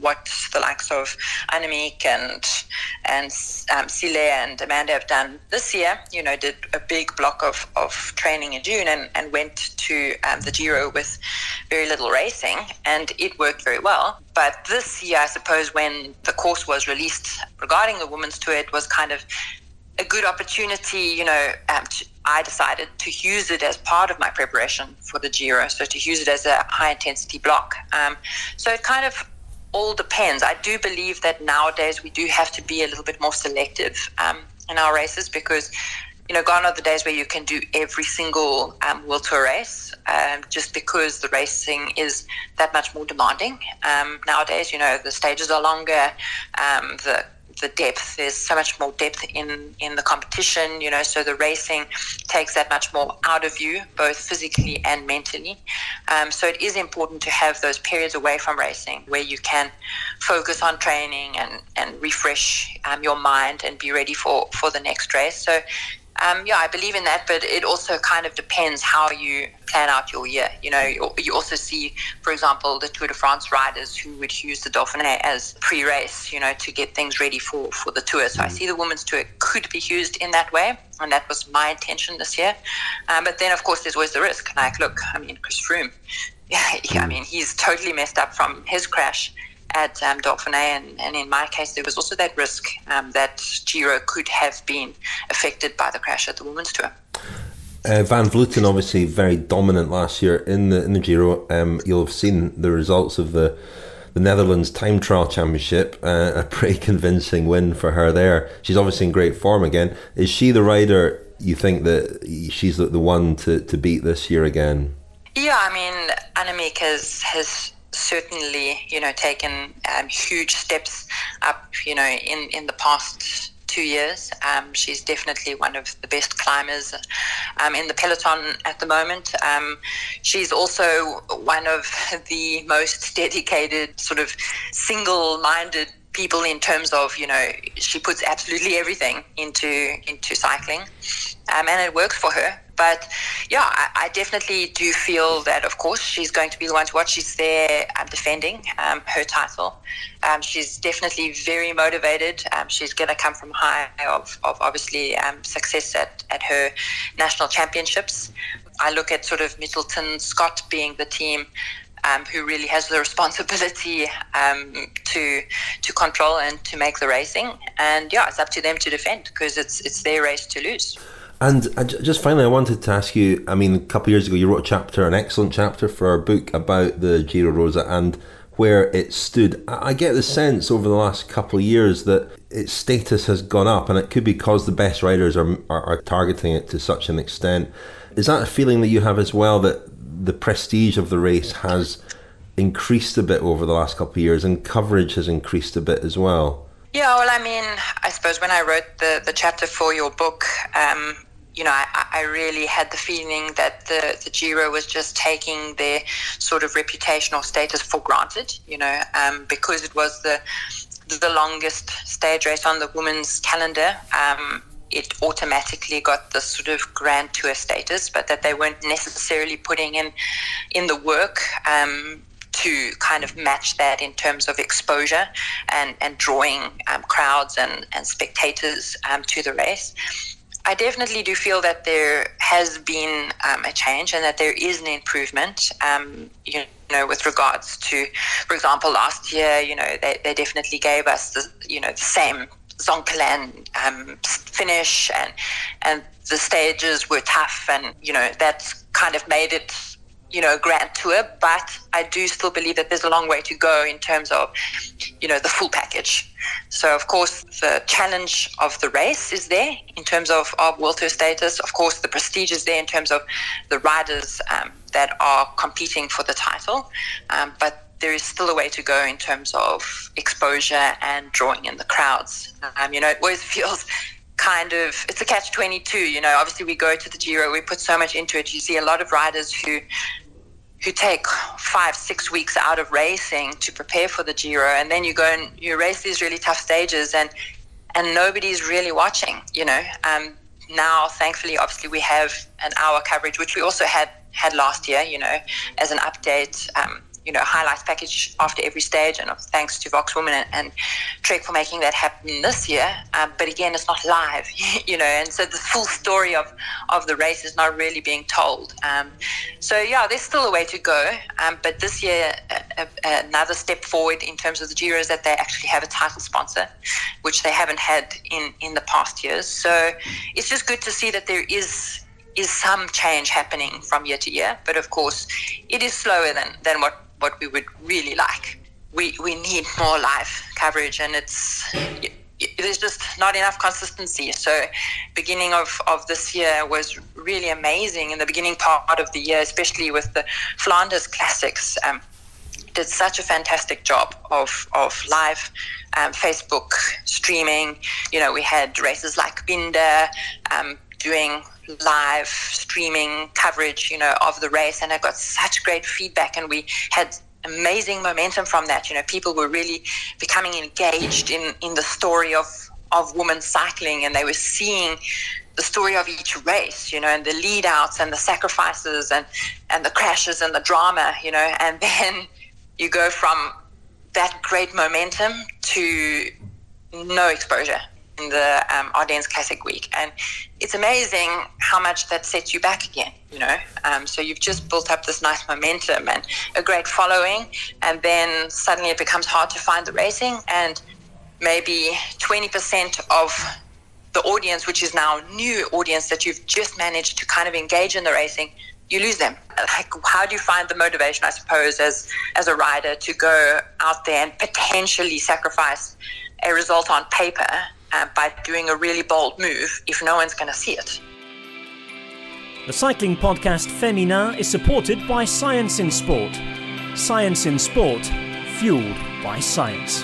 what the likes of Annemiek and and um, Sile and Amanda have done this year, you know, did a big block of, of training in June and, and went to um, the Giro with very little racing, and it worked very well. But this year, I suppose, when the course was released regarding the women's tour, it was kind of a good opportunity, you know, um, to, I decided to use it as part of my preparation for the Giro, so to use it as a high-intensity block. Um, so it kind of all depends. I do believe that nowadays we do have to be a little bit more selective um, in our races, because, you know, gone are the days where you can do every single um, World Tour race, um, just because the racing is that much more demanding. Um, nowadays, you know, the stages are longer, um, the the depth, there's so much more depth in, in the competition, you know, so the racing takes that much more out of you, both physically and mentally. Um, so it is important to have those periods away from racing where you can focus on training and, and refresh um, your mind and be ready for, for the next race. So Um, yeah, I believe in that, but it also kind of depends how you plan out your year. You know, you, you also see, for example, the Tour de France riders who would use the Dauphiné as pre-race, you know, to get things ready for, for the Tour. So I see the Women's Tour could be used in that way, and that was my intention this year. Um, but then, of course, there's always the risk. Like, look, I mean, Chris Froome, yeah, I mean, he's totally messed up from his crash at um, Dauphiné, and, and in my case there was also that risk um, that Giro could have been affected by the crash at the Women's Tour. Uh, Van Vleuten obviously very dominant last year in the in the Giro. Um, you'll have seen the results of the the Netherlands Time Trial Championship, uh, a pretty convincing win for her there. She's obviously in great form again. Is she the rider you think that she's the, the one to, to beat this year again? Yeah, I mean, Annemiek has has certainly, you know, taken um, huge steps up, you know, in, in the past two years. Um, she's definitely one of the best climbers um, in the peloton at the moment. Um, she's also one of the most dedicated, sort of single-minded people in terms of, you know, she puts absolutely everything into into cycling, um, and it works for her. But yeah, I, I definitely do feel that, of course, she's going to be the one to watch. She's there um, defending um, her title. Um, she's definitely very motivated. Um, she's going to come from high of, of obviously um, success at, at her national championships. I look at sort of Middleton Scott being the team Um, who really has the responsibility um, to to control and to make the racing. And yeah, it's up to them to defend, because it's it's their race to lose. And uh, just finally, I wanted to ask you, I mean, a couple of years ago you wrote a chapter, an excellent chapter for our book about the Giro Rosa and where it stood. I get the sense over the last couple of years that its status has gone up, and it could be because the best riders are, are, are targeting it to such an extent. Is that a feeling that you have as well, that the prestige of the race has increased a bit over the last couple of years and coverage has increased a bit as well? Yeah, well, I mean, I suppose when I wrote the, the chapter for your book, um, you know, I, I really had the feeling that the, the Giro was just taking their sort of reputation or status for granted, you know, um, because it was the the longest stage race on the women's calendar. Um, it automatically got this sort of Grand Tour status, but that they weren't necessarily putting in in the work um, to kind of match that in terms of exposure and, and drawing um, crowds and, and spectators um, to the race. I definitely do feel that there has been um, a change and that there is an improvement, um, you know, with regards to, for example, last year, you know, they, they definitely gave us the, you know, the same Zoncolan um, finish, and and the stages were tough, and you know that's kind of made it, you know, a Grand Tour. But I do still believe that there's a long way to go in terms of, you know, the full package. So of course the challenge of the race is there in terms of, of World Tour status. Of course the prestige is there in terms of the riders um, that are competing for the title, um, but there is still a way to go in terms of exposure and drawing in the crowds. Um, you know, it always feels kind of, it's a catch twenty-two, you know, obviously we go to the Giro, we put so much into it. You see a lot of riders who who take five, six weeks out of racing to prepare for the Giro, and then you go and you race these really tough stages, and and nobody's really watching, you know. Um, now, thankfully, obviously we have an hour coverage, which we also had had last year, you know, as an update um, you know, highlights package after every stage, and thanks to Vox Women and, and Trek for making that happen this year. Um, but again, it's not live, you know, and so the full story of, of the race is not really being told. Um, so yeah, there's still a way to go. Um, but this year, uh, uh, another step forward in terms of the Giro is that they actually have a title sponsor, which they haven't had in, in the past years. So it's just good to see that there is is some change happening from year to year. But of course, it is slower than, than what, what we would really like. We we need more live coverage, and it's there's just not enough consistency. So beginning of, of this year was really amazing. In the beginning part of the year, especially with the Flanders Classics, um, did such a fantastic job of, of live um, Facebook streaming. You know, we had races like Binder um, doing live streaming coverage, you know, of the race, and I got such great feedback, and we had amazing momentum from that. You know, people were really becoming engaged in, in the story of, of women's cycling, and they were seeing the story of each race, you know, and the lead outs and the sacrifices and, and the crashes and the drama, you know, and then you go from that great momentum to no exposure in the um, Ardennes Classic Week, and it's amazing how much that sets you back again, you know. Um, so you've just built up this nice momentum and a great following, and then suddenly it becomes hard to find the racing, and maybe twenty percent of the audience, which is now new audience that you've just managed to kind of engage in the racing, you lose them. Like, how do you find the motivation, I suppose, as as a rider to go out there and potentially sacrifice a result on paper Uh, by doing a really bold move if no one's going to see it? The cycling podcast Femina is supported by Science in Sport. Science in Sport, fueled by science.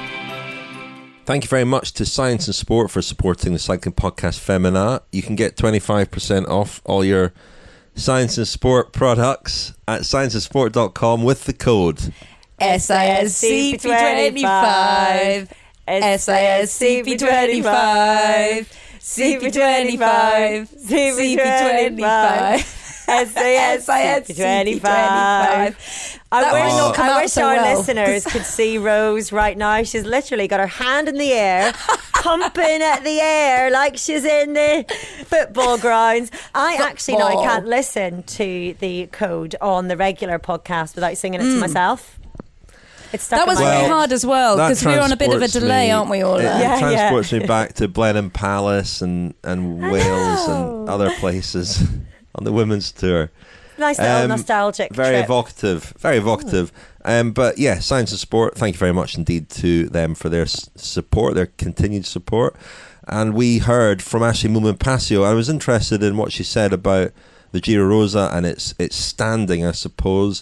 Thank you very much to Science in Sport for supporting the cycling podcast Femina. You can get twenty-five percent off all your Science in Sport products at science in sport dot com with the code S I S C P twenty-five. S I S C P twenty-five, C P twenty-five, C P twenty-five, S I S C P twenty-five. I wish, Oh. I wish so our well. listeners could see Rose right now. She's literally got her hand in the air, pumping at the air like she's in the football grounds. I actually know I can't listen to the code on the regular podcast without singing it to myself. It's stuck That was in my very head. hard as well, That because we were on a bit of a transports delay, me- aren't we, all? It, Yeah, it transports yeah. me back to Blenheim Palace and, and Wales and other places on the women's tour. Nice little Um, nostalgic Very trip. evocative, very evocative. Um, but yeah, Science and Sport, thank you very much indeed to them for their s- support, their continued support. And we heard from Ashley Moolman-Pasio. I was interested in what she said about the Giro Rosa and its its standing, I suppose.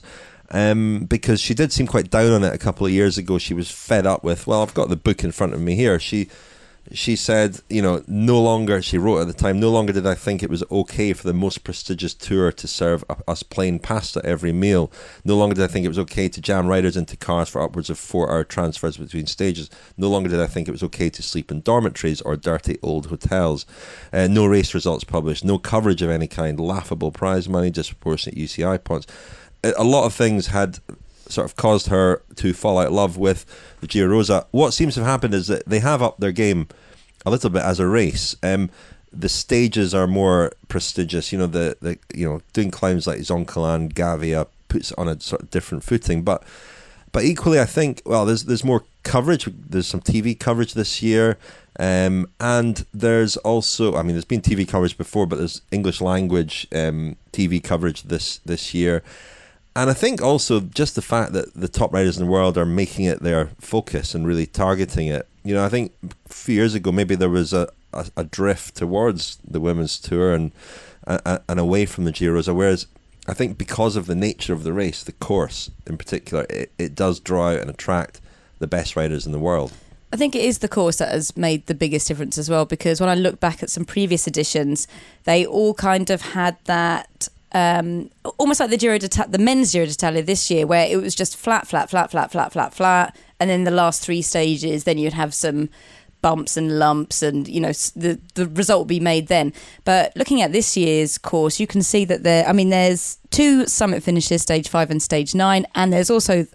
Um, because she did seem quite down on it a couple of years ago. She was fed up with, well, I've got the book in front of me here. She she said, you know, no longer, she wrote at the time, no longer did I think it was okay for the most prestigious tour to serve us plain pasta every meal. No longer did I think it was okay to jam riders into cars for upwards of four-hour transfers between stages. No longer did I think it was okay to sleep in dormitories or dirty old hotels. Uh, no race results published, no coverage of any kind, laughable prize money, disproportionate U C I points. A lot of things had sort of caused her to fall out of love with the Giro Rosa. What seems to have happened is that they have upped their game a little bit as a race. Um, the stages are more prestigious. You know, the, the you know doing climbs like Zoncolan, Gavia puts it on a sort of different footing. But but equally, I think well, there's there's more coverage. There's some T V coverage this year. Um, and there's also, I mean, there's been T V coverage before, but there's English language um, T V coverage this this year. And I think also just the fact that the top riders in the world are making it their focus and really targeting it. You know, I think a few years ago maybe there was a, a, a drift towards the women's tour and uh, and away from the Giro Rosa, whereas I think because of the nature of the race, the course in particular, it, it does draw out and attract the best riders in the world. I think it is the course that has made the biggest difference as well, because when I look back at some previous editions, they all kind of had that... Um, almost like the Giro d'Italia, the men's Giro d'Italia this year, where it was just flat, flat, flat, flat, flat, flat, flat, and then the last three stages, then you'd have some bumps and lumps, and you know the the result will be made then. But looking at this year's course, you can see that there. I mean, there's two summit finishes, stage five and stage nine, and there's also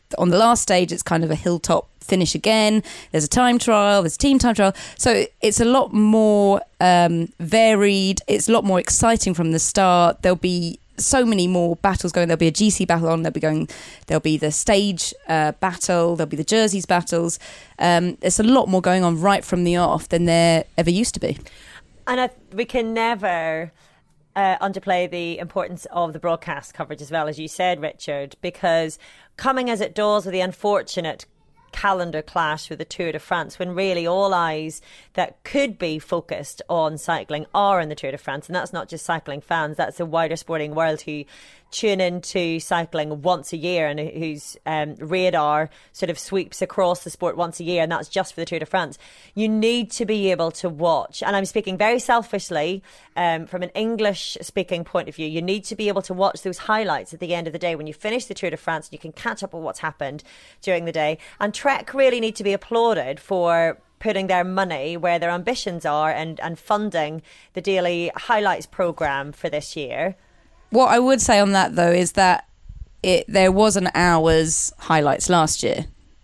on the last stage, it's kind of a hilltop finish again. There's a time trial, there's a team time trial. So it's a lot more um, varied. It's a lot more exciting from the start. There'll be so many more battles going. There'll be a G C battle on. There'll be going. There'll be the stage uh, battle. There'll be the jerseys battles. Um, there's a lot more going on right from the off than there ever used to be. And I, we can never uh, underplay the importance of the broadcast coverage as well, as you said, Richard, because coming as it does with the unfortunate calendar clash with the Tour de France, when really all eyes that could be focused on cycling are in the Tour de France, and that's not just cycling fans, that's the wider sporting world who tune into cycling once a year and whose um, radar sort of sweeps across the sport once a year, and that's just for the Tour de France. You need to be able to watch, and I'm speaking very selfishly um, from an English speaking point of view, you need to be able to watch those highlights at the end of the day when you finish the Tour de France, and you can catch up on what's happened during the day. And Trek really need to be applauded for putting their money where their ambitions are and, and funding the daily highlights programme for this year. What I would say on that, though, is that it there was an hour's highlights last year.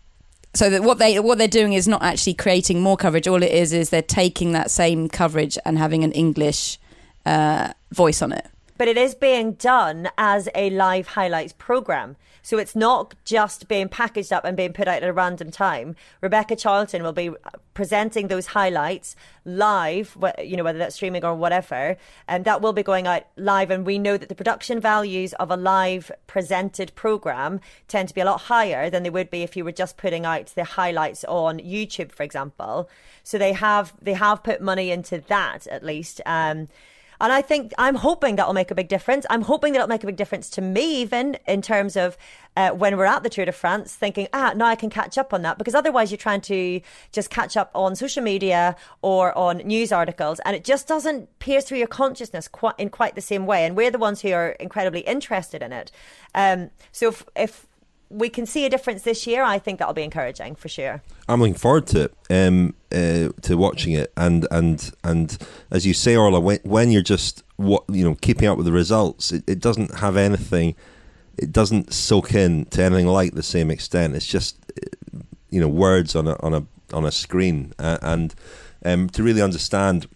So that what they what they're doing is not actually creating more coverage. All it is is they're taking that same coverage and having an English uh, voice on it. But it is being done as a live highlights programme. So it's not just being packaged up and being put out at a random time. Rebecca Charlton will be presenting those highlights live, you know, whether that's streaming or whatever, and that will be going out live. And we know that the production values of a live presented programme tend to be a lot higher than they would be if you were just putting out the highlights on YouTube, for example. So they have they have put money into that, at least. Um, And I think, I'm hoping that'll make a big difference. I'm hoping that'll make a big difference to me, even in terms of uh, when we're at the Tour de France, thinking, ah, now I can catch up on that. Because otherwise you're trying to just catch up on social media or on news articles, and it just doesn't pierce through your consciousness quite, in quite the same way. And we're the ones who are incredibly interested in it. Um, so if, if we can see a difference this year, I think that'll be encouraging for sure. I'm looking forward to it, um, uh, to watching it, and and and as you say, Orla, when, when you're just what you know keeping up with the results, it, it doesn't have anything, it doesn't soak in to anything like the same extent. It's just you know words on a on a on a screen, uh, and um, to really understand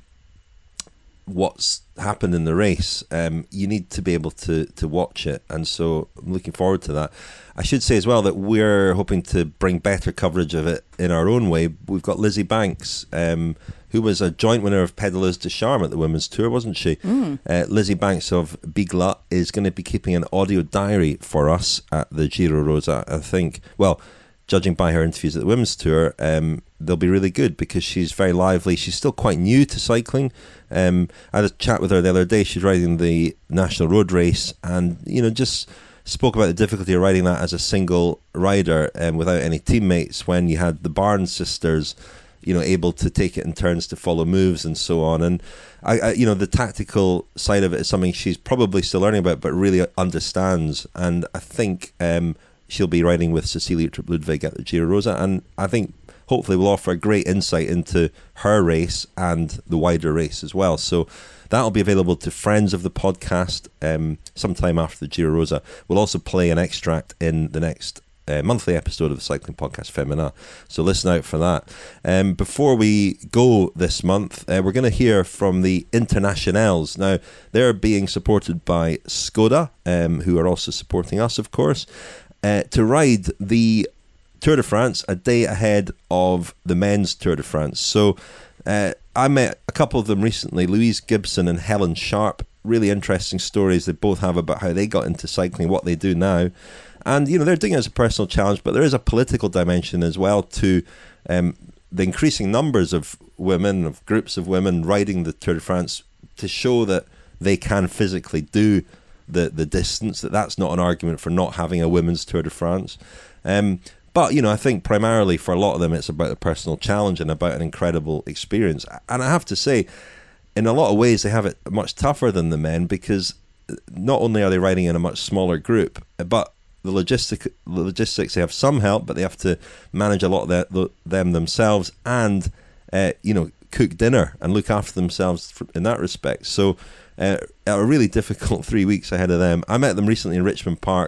what's happened in the race, um, you need to be able to to watch it, and so I'm looking forward to that. I should say as well that we're hoping to bring better coverage of it in our own way. We've got Lizzie Banks, um, who was a joint winner of Pédaleuse de Charme at the Women's Tour, wasn't she? Mm. Uh, Lizzie Banks of Bigla is going to be keeping an audio diary for us at the Giro Rosa, I think. Well, judging by her interviews at the Women's Tour, um, they'll be really good because she's very lively. She's still quite new to cycling. Um, I had a chat with her the other day. She's riding the National Road Race, and you know, just spoke about the difficulty of riding that as a single rider and um, without any teammates. When you had the Barnes sisters, you know, able to take it in turns to follow moves and so on. And I, I, you know, the tactical side of it is something she's probably still learning about, but really understands. And I think um, she'll be riding with Cecilia Uttrup Ludwig at the Giro Rosa, and I think hopefully will offer a great insight into her race and the wider race as well. So that'll be available to friends of the podcast um, sometime after the Giro Rosa. We'll also play an extract in the next uh, monthly episode of the Cycling Podcast Femina. So listen out for that. Um, before we go this month, uh, we're going to hear from the Internationals. Now, they're being supported by Skoda, um, who are also supporting us, of course, uh, to ride the Tour de France a day ahead of the men's Tour de France. So uh, I met a couple of them recently, Louise Gibson and Helen Sharp. Really interesting stories they both have about how they got into cycling, what they do now. And, you know, they're doing it as a personal challenge, but there is a political dimension as well to um, the increasing numbers of women, of groups of women riding the Tour de France, to show that they can physically do the, the distance, that that's not an argument for not having a women's Tour de France. Um But, you know, I think primarily for a lot of them, it's about a personal challenge and about an incredible experience. And I have to say, in a lot of ways, they have it much tougher than the men, because not only are they riding in a much smaller group, but the logistic, the logistics, they have some help, but they have to manage a lot of the, the, them themselves and, uh, you know, cook dinner and look after themselves in that respect. So uh, a really difficult three weeks ahead of them. I met them recently in Richmond Park.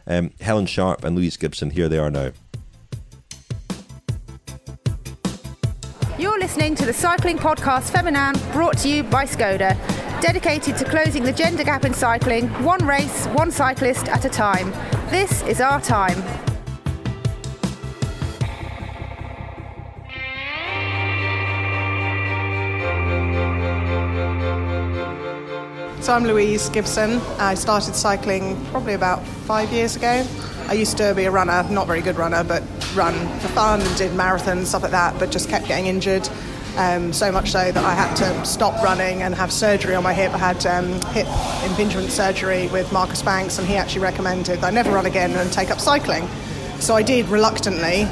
Um, Helen Sharp and Louise Gibson, here they are now. You're listening to the cycling podcast Feminin, brought to you by Skoda, dedicated to closing the gender gap in cycling, one race, one cyclist at a time. This is our time. So I'm Louise Gibson. I started cycling probably about five years ago. I used to be a runner, not very good runner, but run for fun and did marathons, stuff like that, but just kept getting injured. Um, so much so that I had to stop running and have surgery on my hip. I had um, hip impingement surgery with Marcus Banks, and he actually recommended that I never run again and take up cycling. So I did reluctantly.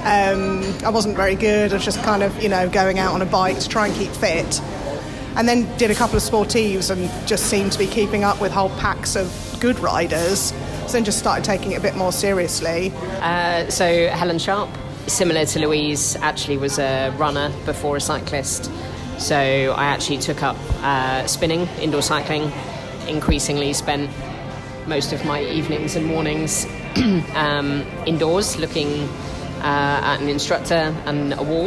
Um, I wasn't very good. I was just kind of, you know, going out on a bike to try and keep fit. And then did a couple of sportives and just seemed to be keeping up with whole packs of good riders. So then just started taking it a bit more seriously. Uh, so Helen Sharp, similar to Louise, actually was a runner before a cyclist. So I actually took up uh, spinning, indoor cycling, increasingly spent most of my evenings and mornings um, indoors looking Uh, at an instructor and a wall,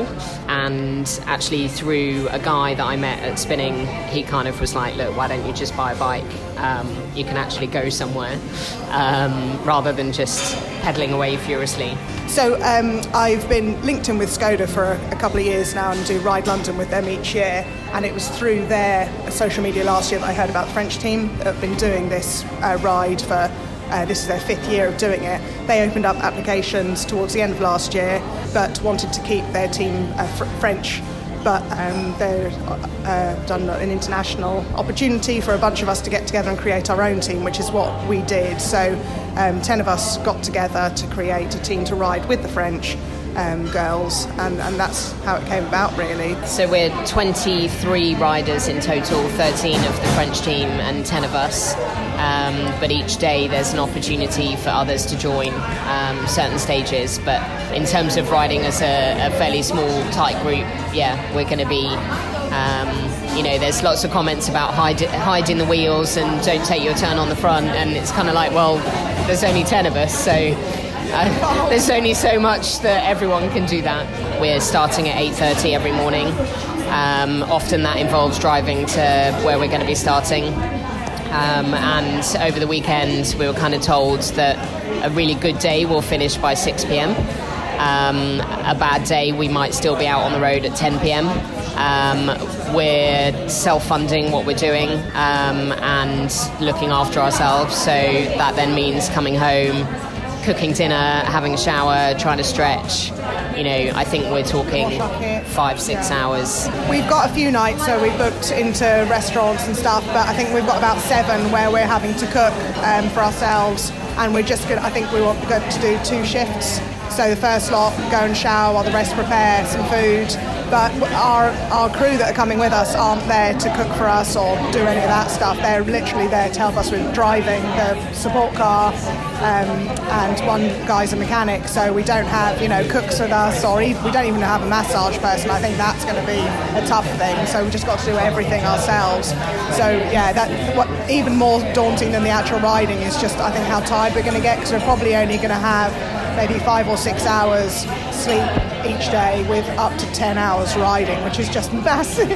and actually through a guy that I met at spinning, he kind of was like, look, why don't you just buy a bike? Um, you can actually go somewhere um, rather than just pedalling away furiously. So um, I've been linked in with Skoda for a, a couple of years now and do Ride London with them each year, and it was through their social media last year that I heard about the French team that have been doing this uh, ride for Uh, this is their fifth year of doing it. They opened up applications towards the end of last year, but wanted to keep their team uh, fr- French. But um, they've uh, done an international opportunity for a bunch of us to get together and create our own team, which is what we did. So um, ten of us got together to create a team to ride with the French um, girls, and, and that's how it came about, really. So we're twenty-three riders in total, thirteen of the French team and ten of us. Um, but each day there's an opportunity for others to join um, certain stages. But in terms of riding as a, a fairly small, tight group, yeah, we're going to be, um, you know, there's lots of comments about hide, hide in the wheels and don't take your turn on the front. And it's kind of like, well, there's only ten of us, so uh, there's only so much that everyone can do that. We're starting at eight thirty every morning. Um, often that involves driving to where we're going to be starting. Um, and over the weekend we were kind of told that a really good day will finish by six p.m. Um, a bad day we might still be out on the road at ten p.m. Um, we're self-funding what we're doing um, and looking after ourselves, so that then means coming home, cooking dinner, having a shower, trying to stretch. You know, I think we're talking five, six yeah. hours. We've got a few nights, so we've booked into restaurants and stuff, but I think we've got about seven where we're having to cook um, for ourselves, and we're just going. I think we want to do two shifts. So the first lot go and shower while the rest prepare some food. But our our crew that are coming with us aren't there to cook for us or do any of that stuff. They're literally there to help us with driving the support car, um, and one guy's a mechanic, so we don't have, you know, cooks with us, or even, we don't even have a massage person. I think that's going to be a tough thing, so we've just got to do everything ourselves. So yeah, that what even more daunting than the actual riding is just, I think, how tired we're going to get, because we're probably only going to have maybe five or six hours sleep each day with up to ten hours riding, which is just massive.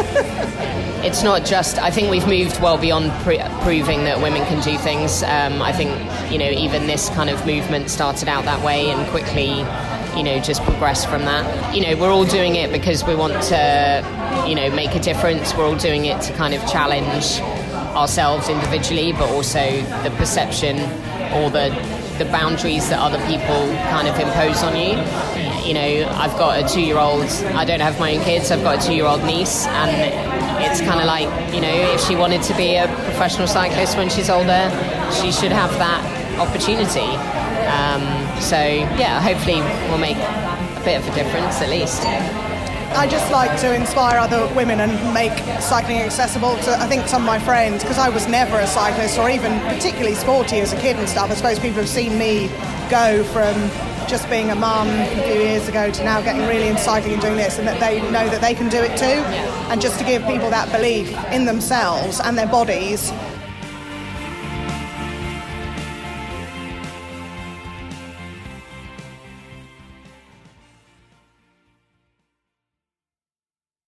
It's not just, I think we've moved well beyond pre- proving that women can do things. Um, I think, you know, even this kind of movement started out that way and quickly, you know, just progressed from that. You know, we're all doing it because we want to, you know, make a difference. We're all doing it to kind of challenge ourselves individually, but also the perception or the the boundaries that other people kind of impose on you. You know, I've got a two-year-old, I don't have my own kids, I've got a two-year-old niece, and it's kind of like, you know, if she wanted to be a professional cyclist when she's older, she should have that opportunity. Um, so, yeah, hopefully we'll make a bit of a difference at least. I just like to inspire other women and make cycling accessible to, I think, some of my friends, because I was never a cyclist or even particularly sporty as a kid and stuff. I suppose people have seen me go from just being a mum a few years ago to now getting really into cycling and doing this, and that they know that they can do it too. And just to give people that belief in themselves and their bodies,